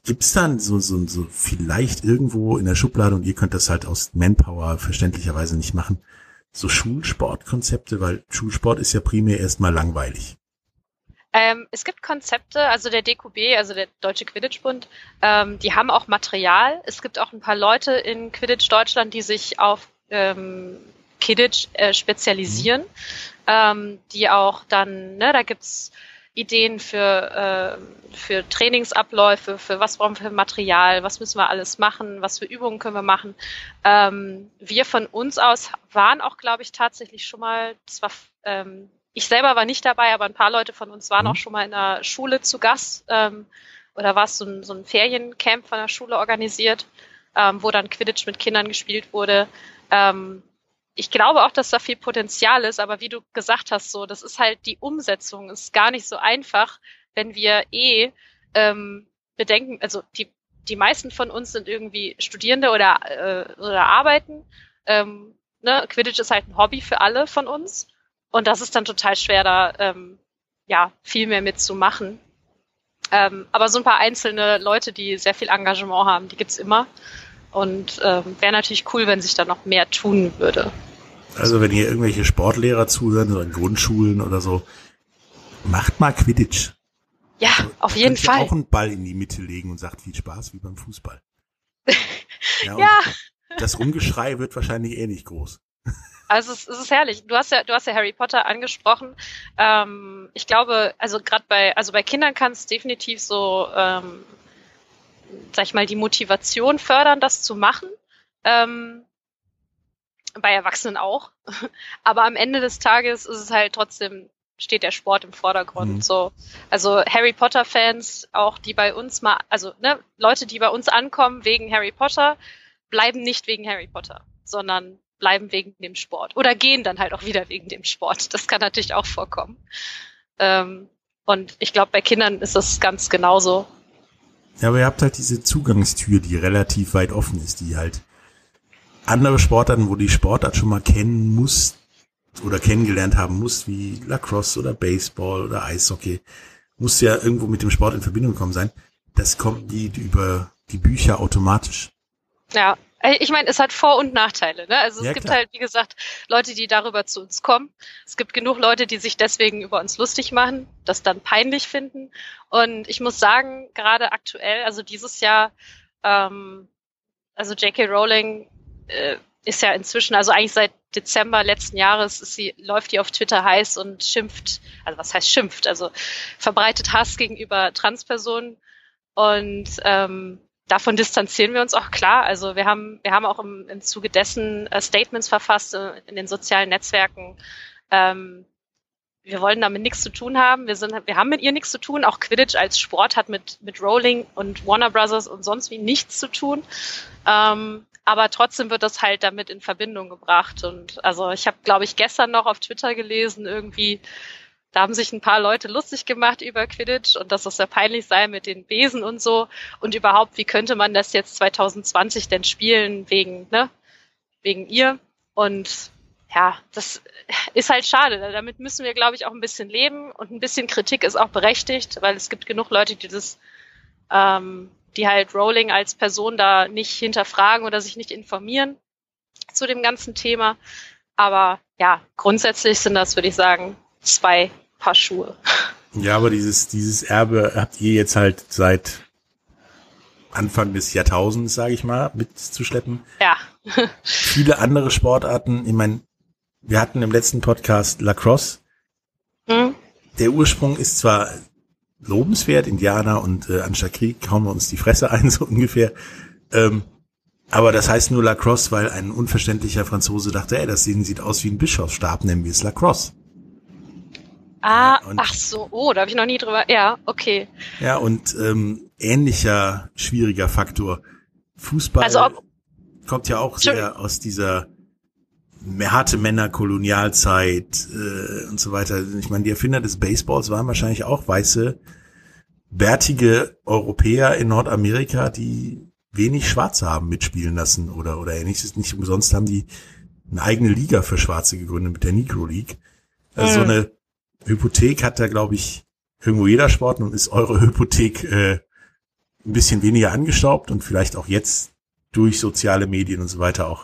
gibt's dann so, so, so vielleicht irgendwo in der Schublade, und ihr könnt das halt aus Manpower verständlicherweise nicht machen, so Schulsportkonzepte, weil Schulsport ist ja primär erstmal langweilig. Ähm, es gibt Konzepte, also der D Q B, also der Deutsche Quidditch-Bund, ähm, die haben auch Material. Es gibt auch ein paar Leute in Quidditch Deutschland, die sich auf ähm, Quidditch äh, spezialisieren, mhm. ähm, die auch dann, ne, da gibt's Ideen für äh, für Trainingsabläufe, für was brauchen wir für Material, was müssen wir alles machen, was für Übungen können wir machen. Ähm, wir von uns aus waren auch, glaube ich, tatsächlich schon mal, das war ähm, ich selber war nicht dabei, aber ein paar Leute von uns waren mhm. auch schon mal in einer Schule zu Gast, ähm, oder war es so ein, so ein Feriencamp von der Schule organisiert, ähm, wo dann Quidditch mit Kindern gespielt wurde. Ähm, ich glaube auch, dass da viel Potenzial ist, aber wie du gesagt hast, so, das ist halt die Umsetzung, ist gar nicht so einfach, wenn wir eh ähm, bedenken, also die die meisten von uns sind irgendwie Studierende oder äh, oder arbeiten. Ähm, ne? Quidditch ist halt ein Hobby für alle von uns. Und das ist dann total schwer, da ähm, ja viel mehr mitzumachen. Ähm, aber so ein paar einzelne Leute, die sehr viel Engagement haben, die gibt's immer. Und ähm, wäre natürlich cool, wenn sich da noch mehr tun würde. Also wenn ihr irgendwelche Sportlehrer zuhören, so in Grundschulen oder so, macht mal Quidditch. Ja, also, auf jeden Fall. Könnt ihr auch einen Ball in die Mitte legen und sagt viel Spaß wie beim Fußball. Ja. Ja. Das Rumgeschrei wird wahrscheinlich eh nicht groß. Also es, es ist herrlich. Du hast ja, du hast ja Harry Potter angesprochen. Ähm, ich glaube, also gerade bei, also bei Kindern kann es definitiv so, ähm, sag ich mal, die Motivation fördern, das zu machen. Ähm, bei Erwachsenen auch. Aber am Ende des Tages ist es halt trotzdem, steht der Sport im Vordergrund. Mhm. So, also Harry Potter Fans, auch die bei uns mal, also ne, Leute, die bei uns ankommen wegen Harry Potter, bleiben nicht wegen Harry Potter, sondern bleiben wegen dem Sport oder gehen dann halt auch wieder wegen dem Sport. Das kann natürlich auch vorkommen. Ähm, und ich glaube, bei Kindern ist das ganz genauso. Ja, aber ihr habt halt diese Zugangstür, die relativ weit offen ist, die halt andere Sportarten, wo die Sportart schon mal kennen muss oder kennengelernt haben muss, wie Lacrosse oder Baseball oder Eishockey, muss ja irgendwo mit dem Sport in Verbindung gekommen sein. Das kommt die über die Bücher automatisch. Ja. Ich meine, es hat Vor- und Nachteile, ne? Also es ja, gibt klar. halt, wie gesagt, Leute, die darüber zu uns kommen. Es gibt genug Leute, die sich deswegen über uns lustig machen, das dann peinlich finden. Und ich muss sagen, gerade aktuell, also dieses Jahr, ähm, also J K Rowling äh, ist ja inzwischen, also eigentlich seit Dezember letzten Jahres ist sie, läuft die auf Twitter heiß und schimpft, also was heißt schimpft, also verbreitet Hass gegenüber Transpersonen. Und ähm, davon distanzieren wir uns auch klar. Also wir haben wir haben auch im, im Zuge dessen äh, Statements verfasst äh, in den sozialen Netzwerken. Ähm, wir wollen damit nichts zu tun haben. Wir sind wir haben mit ihr nichts zu tun. Auch Quidditch als Sport hat mit mit Rowling und Warner Brothers und sonst wie nichts zu tun. Ähm, aber trotzdem wird das halt damit in Verbindung gebracht. Und also ich habe, glaube ich, gestern noch auf Twitter gelesen, irgendwie da haben sich ein paar Leute lustig gemacht über Quidditch und dass das ja peinlich sei mit den Besen und so. Und überhaupt, wie könnte man das jetzt zwanzig zwanzig denn spielen wegen, ne, wegen ihr? Und ja, das ist halt schade. Damit müssen wir, glaube ich, auch ein bisschen leben. Und ein bisschen Kritik ist auch berechtigt, weil es gibt genug Leute, die das, ähm, die halt Rowling als Person da nicht hinterfragen oder sich nicht informieren zu dem ganzen Thema. Aber ja, grundsätzlich sind das, würde ich sagen, zwei Paar Schuhe. Ja, aber dieses dieses Erbe habt ihr jetzt halt seit Anfang des Jahrtausends, sage ich mal, mitzuschleppen. Ja. Viele andere Sportarten, ich meine, wir hatten im letzten Podcast Lacrosse. Mhm. Der Ursprung ist zwar lobenswert, Indianer und äh, anstatt Krieg hauen wir uns die Fresse ein, so ungefähr. Ähm, aber das heißt nur Lacrosse, weil ein unverständlicher Franzose dachte, ey, das sieht aus wie ein Bischofsstab, nennen wir es Lacrosse. Ah, ja, ach so, oh, da habe ich noch nie drüber, ja, okay. Ja, und ähm, ähnlicher schwieriger Faktor. Fußball also ob, kommt ja auch sehr aus dieser harte Männer-Kolonialzeit äh, und so weiter. Ich meine, die Erfinder des Baseballs waren wahrscheinlich auch weiße, bärtige Europäer in Nordamerika, die wenig Schwarze haben mitspielen lassen oder oder ähnliches. Nicht umsonst haben die eine eigene Liga für Schwarze gegründet mit der Negro League. Also mhm. so eine Hypothek hat da, glaube ich, irgendwo jeder Sport und ist eure Hypothek äh, ein bisschen weniger angestaubt und vielleicht auch jetzt durch soziale Medien und so weiter auch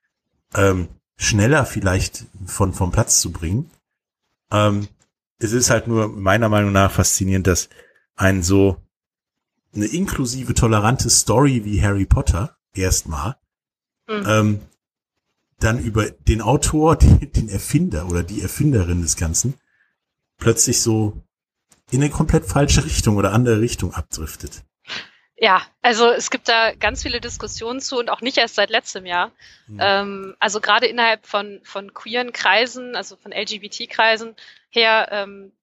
ähm, schneller vielleicht von vom Platz zu bringen. Ähm, es ist halt nur meiner Meinung nach faszinierend, dass ein so eine inklusive, tolerante Story wie Harry Potter erstmal mhm. ähm, dann über den Autor, den, den Erfinder oder die Erfinderin des Ganzen plötzlich so in eine komplett falsche Richtung oder andere Richtung abdriftet. Ja, also es gibt da ganz viele Diskussionen zu und auch nicht erst seit letztem Jahr. Mhm. Ähm, also gerade innerhalb von von queeren Kreisen, also von L G B T-Kreisen her, ähm,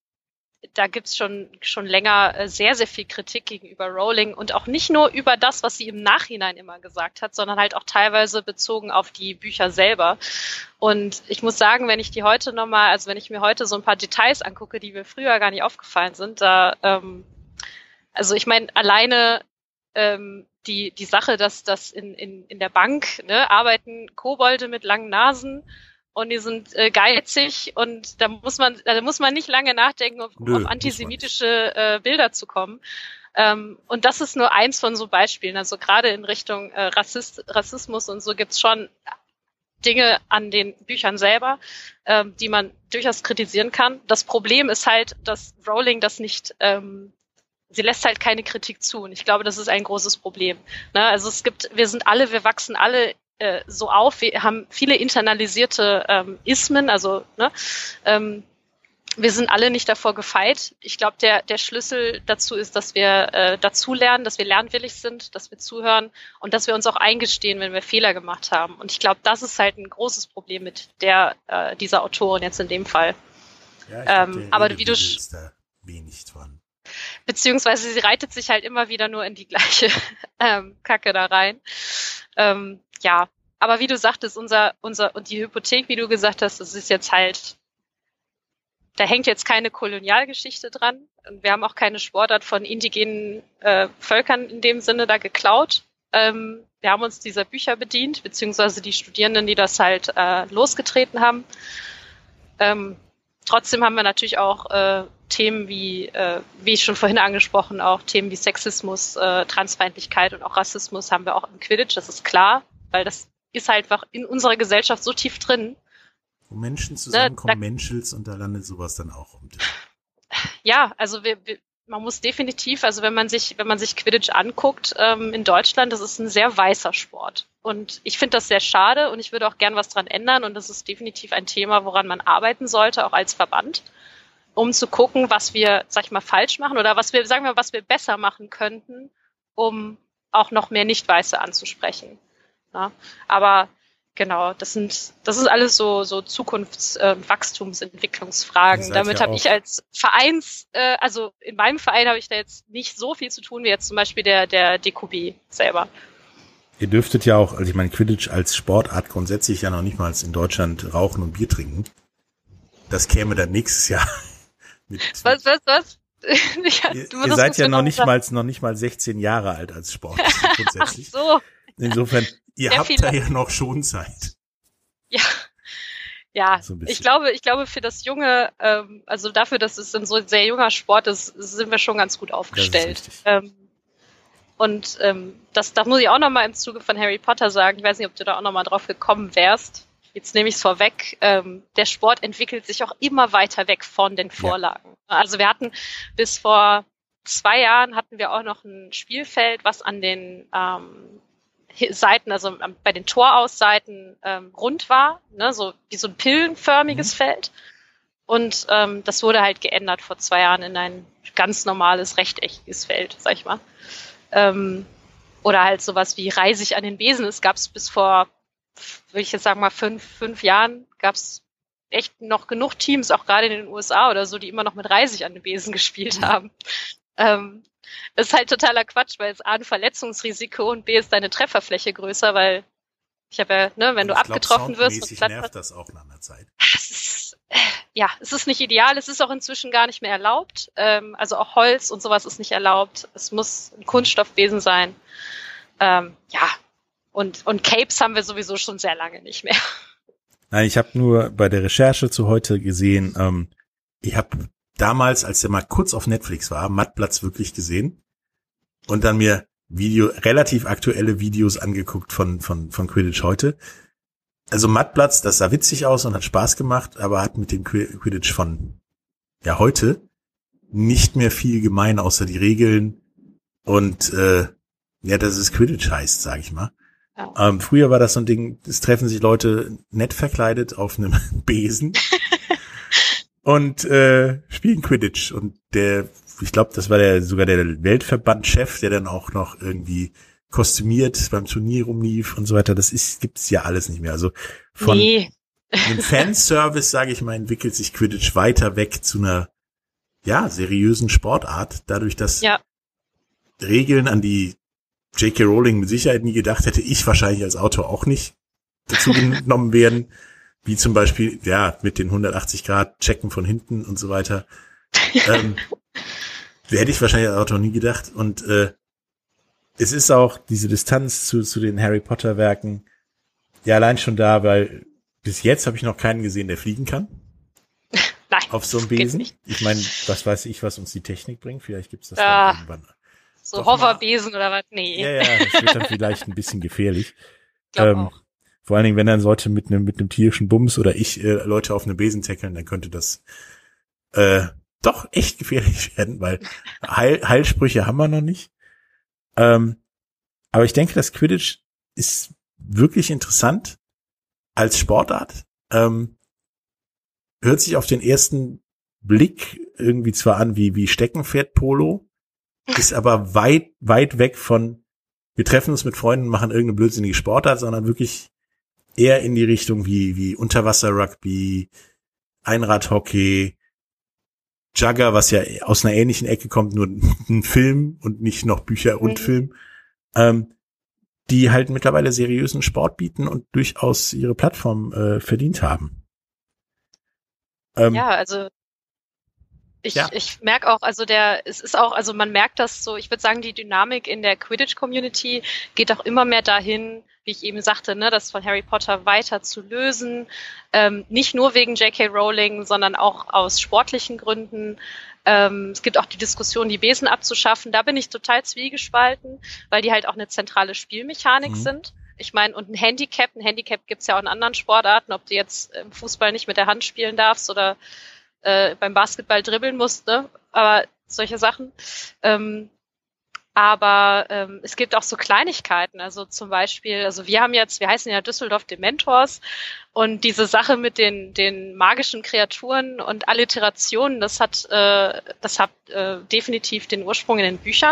da gibt's schon schon länger äh, sehr, sehr viel Kritik gegenüber Rowling und auch nicht nur über das, was sie im Nachhinein immer gesagt hat, sondern halt auch teilweise bezogen auf die Bücher selber. Und ich muss sagen, wenn ich die heute nochmal, also wenn ich mir heute so ein paar Details angucke, die mir früher gar nicht aufgefallen sind, da, ähm, also ich meine, alleine ähm, die die Sache, dass das in in in der Bank ne, arbeiten Kobolde mit langen Nasen und die sind äh, geizig und da muss man da muss man nicht lange nachdenken, um Nö, auf antisemitische äh, Bilder zu kommen. Ähm, und das ist nur eins von so Beispielen. Also gerade in Richtung äh, Rassist, Rassismus und so gibt's schon Dinge an den Büchern selber, ähm, die man durchaus kritisieren kann. Das Problem ist halt, dass Rowling das nicht ähm, sie lässt halt keine Kritik zu und ich glaube, das ist ein großes Problem. Ne? Also es gibt, wir sind alle, wir wachsen alle äh, so auf, wir haben viele internalisierte ähm, Ismen, also ne, ähm, wir sind alle nicht davor gefeit. Ich glaube, der der Schlüssel dazu ist, dass wir äh, dazulernen, dass wir lernwillig sind, dass wir zuhören und dass wir uns auch eingestehen, wenn wir Fehler gemacht haben. Und ich glaube, das ist halt ein großes Problem mit der äh, dieser Autorin jetzt in dem Fall. Ja, ich glaub, ähm, aber wie du ist da wenig dran. Beziehungsweise sie reitet sich halt immer wieder nur in die gleiche ähm, Kacke da rein. Ähm, ja, aber wie du sagtest, unser, unser, und die Hypothek, wie du gesagt hast, das ist jetzt halt, da hängt jetzt keine Kolonialgeschichte dran. Und wir haben auch keine Sportart von indigenen äh, Völkern in dem Sinne da geklaut. Ähm, wir haben uns dieser Bücher bedient, beziehungsweise die Studierenden, die das halt äh, losgetreten haben. Ähm, trotzdem haben wir natürlich auch äh, Themen wie, äh, wie ich schon vorhin angesprochen, auch Themen wie Sexismus, äh, Transfeindlichkeit und auch Rassismus haben wir auch im Quidditch, das ist klar, weil das ist halt einfach in unserer Gesellschaft so tief drin. Wo Menschen zusammenkommen, ne, Menschels, und da landet sowas dann auch um. Ja, also wir, wir, man muss definitiv, also wenn man sich, wenn man sich Quidditch anguckt ähm, in Deutschland, das ist ein sehr weißer Sport. Und ich finde das sehr schade und ich würde auch gern was dran ändern und das ist definitiv ein Thema, woran man arbeiten sollte, auch als Verband, um zu gucken, was wir, sag ich mal, falsch machen oder was wir, sagen wir, was wir besser machen könnten, um auch noch mehr Nicht-Weiße anzusprechen. Ja, aber genau, das sind, das ist alles so, so Zukunfts-, äh, Wachstumsentwicklungsfragen. Damit habe ich als Vereins, äh, also in meinem Verein habe ich da jetzt nicht so viel zu tun wie jetzt zum Beispiel der, der D Q B selber. Ihr dürftet ja auch, also ich meine, Quidditch als Sportart grundsätzlich ja noch nicht mal in Deutschland rauchen und Bier trinken. Das käme dann nächstes Jahr. Mit, was, was, was? Ja, ihr, ihr seid ja noch nicht mal, noch nicht mal sechzehn Jahre alt als Sport, grundsätzlich. Ach so. Insofern, ihr Sehr habt viele. da ja noch schon Zeit. Ja, ja. So ich glaube, ich glaube für das junge, ähm, also dafür, dass es ein so sehr junger Sport ist, sind wir schon ganz gut aufgestellt. Ähm, und ähm, das, das muss ich auch nochmal im Zuge von Harry Potter sagen. Ich weiß nicht, ob du da auch nochmal drauf gekommen wärst. Jetzt nehme ich es vorweg, ähm, der Sport entwickelt sich auch immer weiter weg von den Vorlagen. Ja. Also wir hatten bis vor zwei Jahren hatten wir auch noch ein Spielfeld, was an den ähm, Seiten, also bei den Torausseiten ähm, rund war, ne, so wie so ein pillenförmiges mhm. Feld. Und ähm, das wurde halt geändert vor zwei Jahren in ein ganz normales, rechteckiges Feld, sag ich mal. Ähm, oder halt sowas wie Reisig an den Besen. Es gab es bis vor würde ich jetzt sagen mal fünf, fünf Jahren gab es echt noch genug Teams, auch gerade in den U S A oder so, die immer noch mit Reisig an den Besen gespielt haben. Ähm, das ist halt totaler Quatsch, weil es A, ein Verletzungsrisiko und B, ist deine Trefferfläche größer, weil ich habe ja, ne, wenn du glaub, abgetroffen wirst. Und nervt hat, das auch nach einer Zeit. Es ist, ja, es ist nicht ideal, es ist auch inzwischen gar nicht mehr erlaubt. Ähm, also auch Holz und sowas ist nicht erlaubt. Es muss ein Kunststoffbesen sein. Ähm, ja, Und, und Capes haben wir sowieso schon sehr lange nicht mehr. Nein, ich habe nur bei der Recherche zu heute gesehen, ähm, ich habe damals, als der mal kurz auf Netflix war, Mattplatz wirklich gesehen. und dann mir Video, relativ aktuelle Videos angeguckt von, von, von Quidditch heute. Also Mattplatz, das sah witzig aus und hat Spaß gemacht, aber hat mit dem Quidditch von, ja, heute nicht mehr viel gemein, außer die Regeln und, äh, ja, dass es Quidditch heißt, sag ich mal. Ja. Ähm, früher war das so ein Ding, es treffen sich Leute nett verkleidet auf einem Besen und, äh, spielen Quidditch und der, ich glaube, das war der sogar der Weltverbandchef, der dann auch noch irgendwie kostümiert beim Turnier rumlief und so weiter. Das ist gibt's ja alles nicht mehr. Also von nee. dem Fanservice, sage ich mal, entwickelt sich Quidditch weiter weg zu einer ja seriösen Sportart, dadurch, dass ja. Regeln, an die J K Rowling mit Sicherheit nie gedacht hätte, ich wahrscheinlich als Autor auch nicht dazu genommen werden, wie zum Beispiel ja mit den hundertachtzig Grad Checken von hinten und so weiter. ähm, hätte ich wahrscheinlich als Autor nie gedacht. Und äh, es ist auch diese Distanz zu zu den Harry Potter Werken ja allein schon da, weil bis jetzt habe ich noch keinen gesehen, der fliegen kann. Nein, auf so einem Besen. Ich meine, was weiß ich, was uns die Technik bringt. Vielleicht gibt's das ah, dann irgendwann. So Hoverbesen oder was? Nee. Ja, ja, das wird dann vielleicht ein bisschen gefährlich. Glaub ähm, auch. Vor allen Dingen, wenn dann Leute mit einem mit einem tierischen Bums oder ich äh, Leute auf einem Besen tackeln, dann könnte das äh, doch echt gefährlich werden, weil Heil, Heilsprüche haben wir noch nicht. Ähm, aber ich denke, das Quidditch ist wirklich interessant als Sportart. Ähm, hört sich auf den ersten Blick irgendwie zwar an wie wie Steckenpferd-Polo, ist aber weit weit weg von wir treffen uns mit Freunden, machen irgendeine blödsinnige Sportart, sondern wirklich eher in die Richtung wie wie Unterwasser-Rugby, Einradhockey, Jugger, was ja aus einer ähnlichen Ecke kommt, nur ein Film und nicht noch Bücher und mhm. Film, ähm, die halt mittlerweile seriösen Sport bieten und durchaus ihre Plattform äh, verdient haben. Ähm, ja, also ich, ja. ich merke auch, also der, es ist auch, also man merkt das so, ich würde sagen, die Dynamik in der Quidditch-Community geht auch immer mehr dahin, wie ich eben sagte, ne, das von Harry Potter weiter zu lösen, ähm, nicht nur wegen J K Rowling, sondern auch aus sportlichen Gründen. Ähm, es gibt auch die Diskussion, die Besen abzuschaffen. Da bin ich total zwiegespalten, weil die halt auch eine zentrale Spielmechanik mhm. sind. Ich meine, und ein Handicap, ein Handicap gibt's ja auch in anderen Sportarten, ob du jetzt im Fußball nicht mit der Hand spielen darfst oder äh, beim Basketball dribbeln musst, ne? Aber solche Sachen. Ähm, aber ähm, es gibt auch so Kleinigkeiten, also zum Beispiel, also wir haben jetzt, wir heißen ja Düsseldorf Dementors und diese Sache mit den den magischen Kreaturen und Alliterationen, das hat äh, das hat äh, definitiv den Ursprung in den Büchern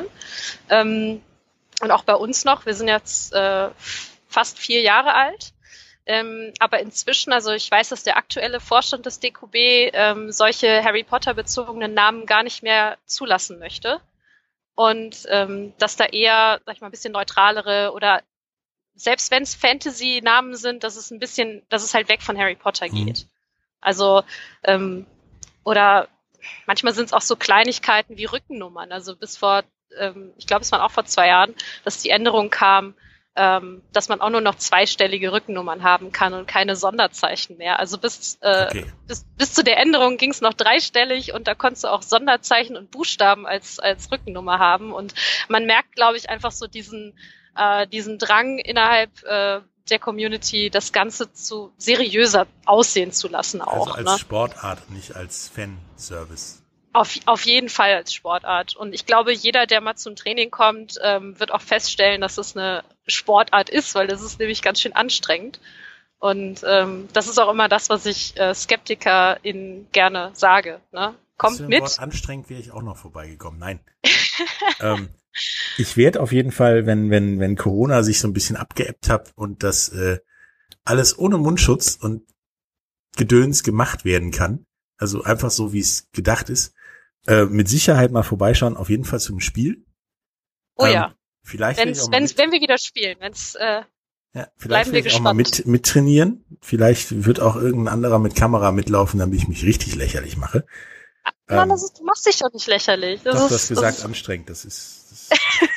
ähm, und auch bei uns noch. Wir sind jetzt äh, fast vier Jahre alt. Ähm, aber inzwischen, also ich weiß, dass der aktuelle Vorstand des D Q B ähm, solche Harry Potter bezogenen Namen gar nicht mehr zulassen möchte. Und ähm, dass da eher, sag ich mal, ein bisschen neutralere oder selbst wenn es Fantasy-Namen sind, dass es ein bisschen, dass es halt weg von Harry Potter geht. Mhm. Also ähm, oder manchmal sind es auch so Kleinigkeiten wie Rückennummern. Also bis vor, ähm, ich glaube, es waren auch vor zwei Jahren, dass die Änderung kam, ähm, dass man auch nur noch zweistellige Rückennummern haben kann und keine Sonderzeichen mehr. Also bis äh, okay. bis, bis zu der Änderung ging es noch dreistellig und da konntest du auch Sonderzeichen und Buchstaben als als Rückennummer haben. Und man merkt, glaube ich, einfach so diesen äh, diesen Drang innerhalb äh, der Community, das Ganze zu seriöser aussehen zu lassen auch. Also als ne? Sportart, nicht als Fanservice. Auf, auf jeden Fall als Sportart. Und ich glaube, jeder, der mal zum Training kommt, ähm, wird auch feststellen, dass es eine Sportart ist, weil das ist nämlich ganz schön anstrengend. Und ähm, das ist auch immer das, was ich äh, SkeptikerInnen gerne sage. Ne? Kommt mit. Wort anstrengend wäre ich auch noch vorbeigekommen. Nein. ähm, ich werde auf jeden Fall, wenn wenn wenn Corona sich so ein bisschen abgeebbt hat und das äh, alles ohne Mundschutz und Gedöns gemacht werden kann, also einfach so, wie es gedacht ist, äh, mit Sicherheit mal vorbeischauen, auf jeden Fall zum Spiel. Oh ähm, ja. Vielleicht wenn's, auch wenn's, wenn wir wieder spielen, wenn's, äh, ja, vielleicht will ich auch mal mit, mit trainieren. Vielleicht wird auch irgendein anderer mit Kamera mitlaufen, damit ich mich richtig lächerlich mache. Nein, ähm, das ist, du machst dich doch nicht lächerlich. Das doch, ist, du hast gesagt, das anstrengend, das ist, das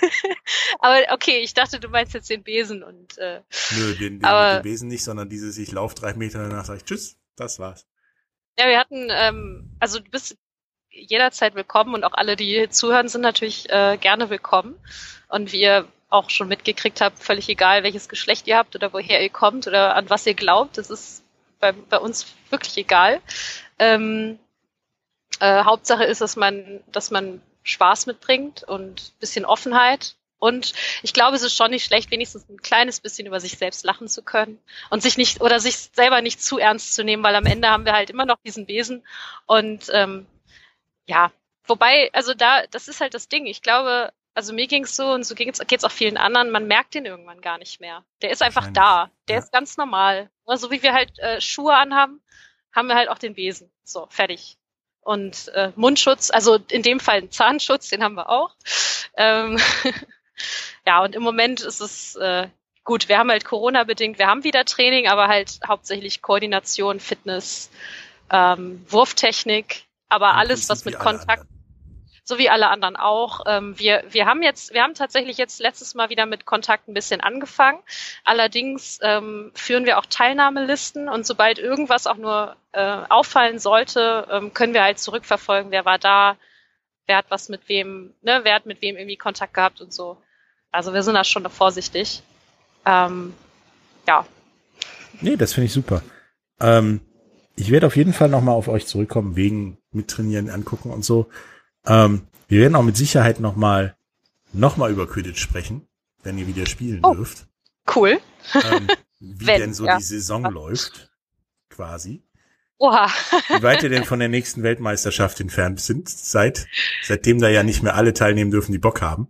aber okay, ich dachte, du meinst jetzt den Besen und, äh. Nö, den, den, aber, den Besen nicht, sondern dieses, ich laufe drei Meter danach, sage ich, tschüss, das war's. Ja, wir hatten, ähm, also du bist jederzeit willkommen und auch alle, die zuhören, sind natürlich äh, gerne willkommen. Und wie ihr auch schon mitgekriegt habt, völlig egal, welches Geschlecht ihr habt oder woher ihr kommt oder an was ihr glaubt, das ist bei, bei uns wirklich egal. Ähm, äh, Hauptsache ist, dass man, dass man Spaß mitbringt und ein bisschen Offenheit. Und ich glaube, es ist schon nicht schlecht, wenigstens ein kleines bisschen über sich selbst lachen zu können und sich nicht oder sich selber nicht zu ernst zu nehmen, weil am Ende haben wir halt immer noch diesen Besen. Und ähm, ja, wobei, also da, das ist halt das Ding. Ich glaube, also mir ging's so und so geht's geht's auch vielen anderen. Man merkt den irgendwann gar nicht mehr. Der ist einfach da. Der ja. ist ganz normal. So wie wir halt äh, Schuhe anhaben, haben wir halt auch den Besen. So, fertig. Und äh, Mundschutz, also in dem Fall einen Zahnschutz, den haben wir auch. Ähm, ja, und im Moment ist es äh, gut, wir haben halt Corona-bedingt, wir haben wieder Training, aber halt hauptsächlich Koordination, Fitness, ähm, Wurftechnik, aber alles, was mit Kontakt, so wie alle anderen auch. Ähm, wir wir haben jetzt, wir haben tatsächlich jetzt letztes Mal wieder mit Kontakt ein bisschen angefangen. Allerdings ähm, führen wir auch Teilnahmelisten und sobald irgendwas auch nur äh, auffallen sollte, ähm, können wir halt zurückverfolgen, wer war da, wer hat was mit wem, ne, wer hat mit wem irgendwie Kontakt gehabt und so. Also wir sind da schon vorsichtig. Ähm, ja. Nee, das finde ich super. Ähm, ich werde auf jeden Fall nochmal auf euch zurückkommen, wegen Mittrainieren, angucken und so. Ähm, wir werden auch mit Sicherheit nochmal noch mal über Quidditch sprechen, wenn ihr wieder spielen oh, dürft. Cool. Ähm, wie wenn, denn so ja. die Saison ja. läuft, quasi. Oha. Wie weit ihr denn von der nächsten Weltmeisterschaft entfernt sind, seit, seitdem da ja nicht mehr alle teilnehmen dürfen, die Bock haben.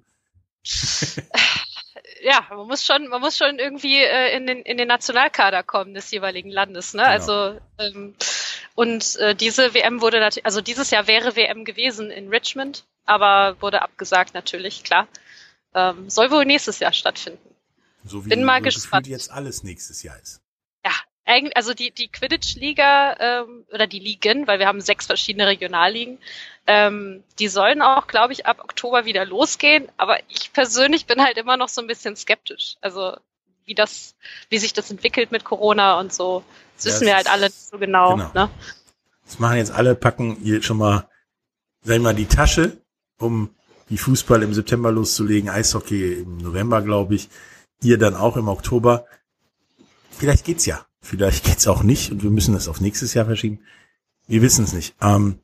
Ja, man muss schon, man muss schon irgendwie äh, in den in den Nationalkader kommen des jeweiligen Landes, ne? Genau. Also ähm, und äh, diese W M wurde natürlich, also dieses Jahr wäre W M gewesen in Richmond, aber wurde abgesagt natürlich, klar. Ähm, soll wohl nächstes Jahr stattfinden. So wie Bin mal so gespannt. jetzt alles nächstes Jahr ist. Ja, eigentlich, also die die Quidditch-Liga ähm, oder die Ligen, weil wir haben sechs verschiedene Regionalligen. Ähm, die sollen auch, glaube ich, ab Oktober wieder losgehen, aber ich persönlich bin halt immer noch so ein bisschen skeptisch. Also wie das, wie sich das entwickelt mit Corona und so, das ja, wissen wir halt alle nicht so genau. genau. Ne? Das machen jetzt alle, packen hier schon mal, sag ich mal, die Tasche, um die Fußball im September loszulegen, Eishockey im November, glaube ich, ihr dann auch im Oktober. Vielleicht geht's ja, vielleicht geht's auch nicht und wir müssen das auf nächstes Jahr verschieben. Wir wissen es nicht. Ähm,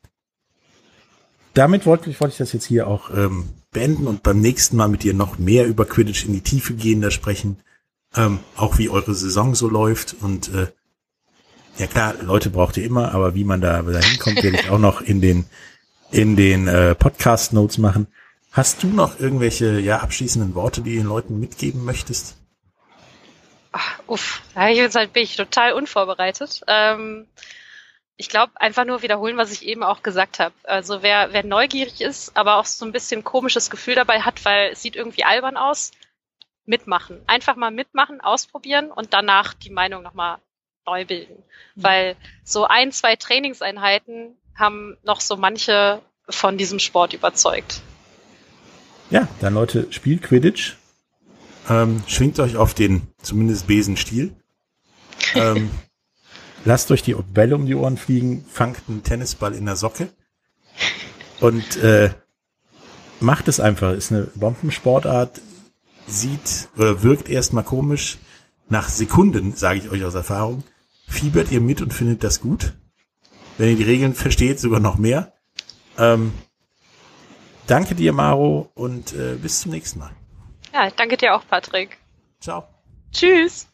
Damit wollte ich, wollte ich das jetzt hier auch ähm, beenden und beim nächsten Mal mit dir noch mehr über Quidditch in die Tiefe gehen, da sprechen, ähm, auch wie eure Saison so läuft und äh, ja klar, Leute braucht ihr immer, aber wie man da, da hinkommt, werde ich auch noch in den in den äh, Podcast-Notes machen. Hast du noch irgendwelche ja abschließenden Worte, die du den Leuten mitgeben möchtest? Ach, uff, ja, jetzt halt bin ich total unvorbereitet. Ähm, Ich glaube, einfach nur wiederholen, was ich eben auch gesagt habe. Also wer, wer neugierig ist, aber auch so ein bisschen komisches Gefühl dabei hat, weil es sieht irgendwie albern aus, mitmachen. Einfach mal mitmachen, ausprobieren und danach die Meinung nochmal neu bilden. Mhm. Weil so ein, zwei Trainingseinheiten haben noch so manche von diesem Sport überzeugt. Ja, dann Leute, spielt Quidditch. Ähm, schwingt euch auf den zumindest Besenstiel. Ähm, Lasst euch die Bälle um die Ohren fliegen, fangt einen Tennisball in der Socke und äh, macht es einfach. Ist eine Bombensportart, sieht oder wirkt erstmal komisch. Nach Sekunden, sage ich euch aus Erfahrung, fiebert ihr mit und findet das gut. Wenn ihr die Regeln versteht, sogar noch mehr. Ähm, danke dir, Maro, und äh, bis zum nächsten Mal. Ja, danke dir auch, Patrick. Ciao. Tschüss.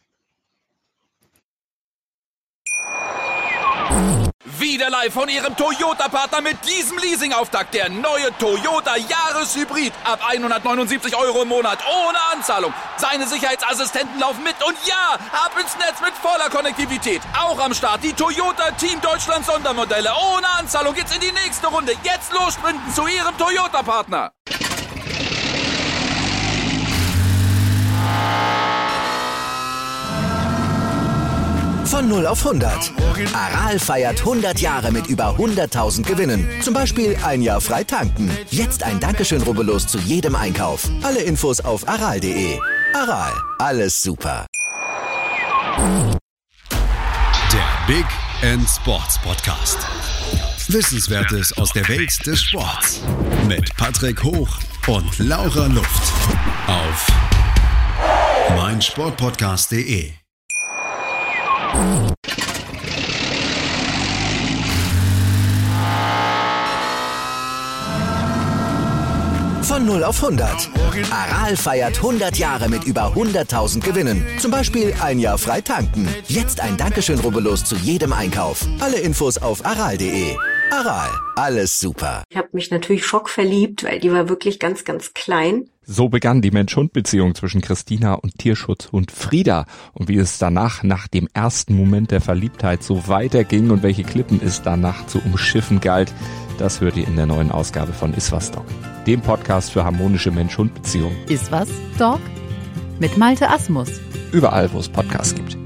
Wieder live von Ihrem Toyota-Partner mit diesem Leasing-Auftakt. Der neue Toyota Jahreshybrid. Ab hundertneunundsiebzig Euro im Monat. Ohne Anzahlung. Seine Sicherheitsassistenten laufen mit. Und ja, ab ins Netz mit voller Konnektivität. Auch am Start die Toyota Team Deutschland Sondermodelle. Ohne Anzahlung geht's in die nächste Runde. Jetzt los sprinten zu Ihrem Toyota-Partner. Von null auf hundert. Aral feiert hundert Jahre mit über hunderttausend Gewinnen. Zum Beispiel ein Jahr frei tanken. Jetzt ein Dankeschön, rubbellos zu jedem Einkauf. Alle Infos auf aral punkt de. Aral, alles super. Der Big End Sports Podcast. Wissenswertes aus der Welt des Sports mit Patrick Hoch und Laura Luft auf meinsportpodcast punkt de. Von null auf hundert. Aral feiert hundert Jahre mit über hunderttausend Gewinnen. Zum Beispiel ein Jahr frei tanken. Jetzt ein Dankeschön, rubbellos zu jedem Einkauf. Alle Infos auf aral punkt de. Aral, alles super. Ich habe mich natürlich schockverliebt, weil die war wirklich ganz, ganz klein. So begann die Mensch-Hund-Beziehung zwischen Christina und Tierschutzhund Frieda. Und wie es danach, nach dem ersten Moment der Verliebtheit, so weiterging und welche Klippen es danach zu umschiffen galt, das hört ihr in der neuen Ausgabe von Iswas Dog, dem Podcast für harmonische Mensch-Hund-Beziehungen. Iswas Dog? Mit Malte Asmus. Überall, wo es Podcasts gibt.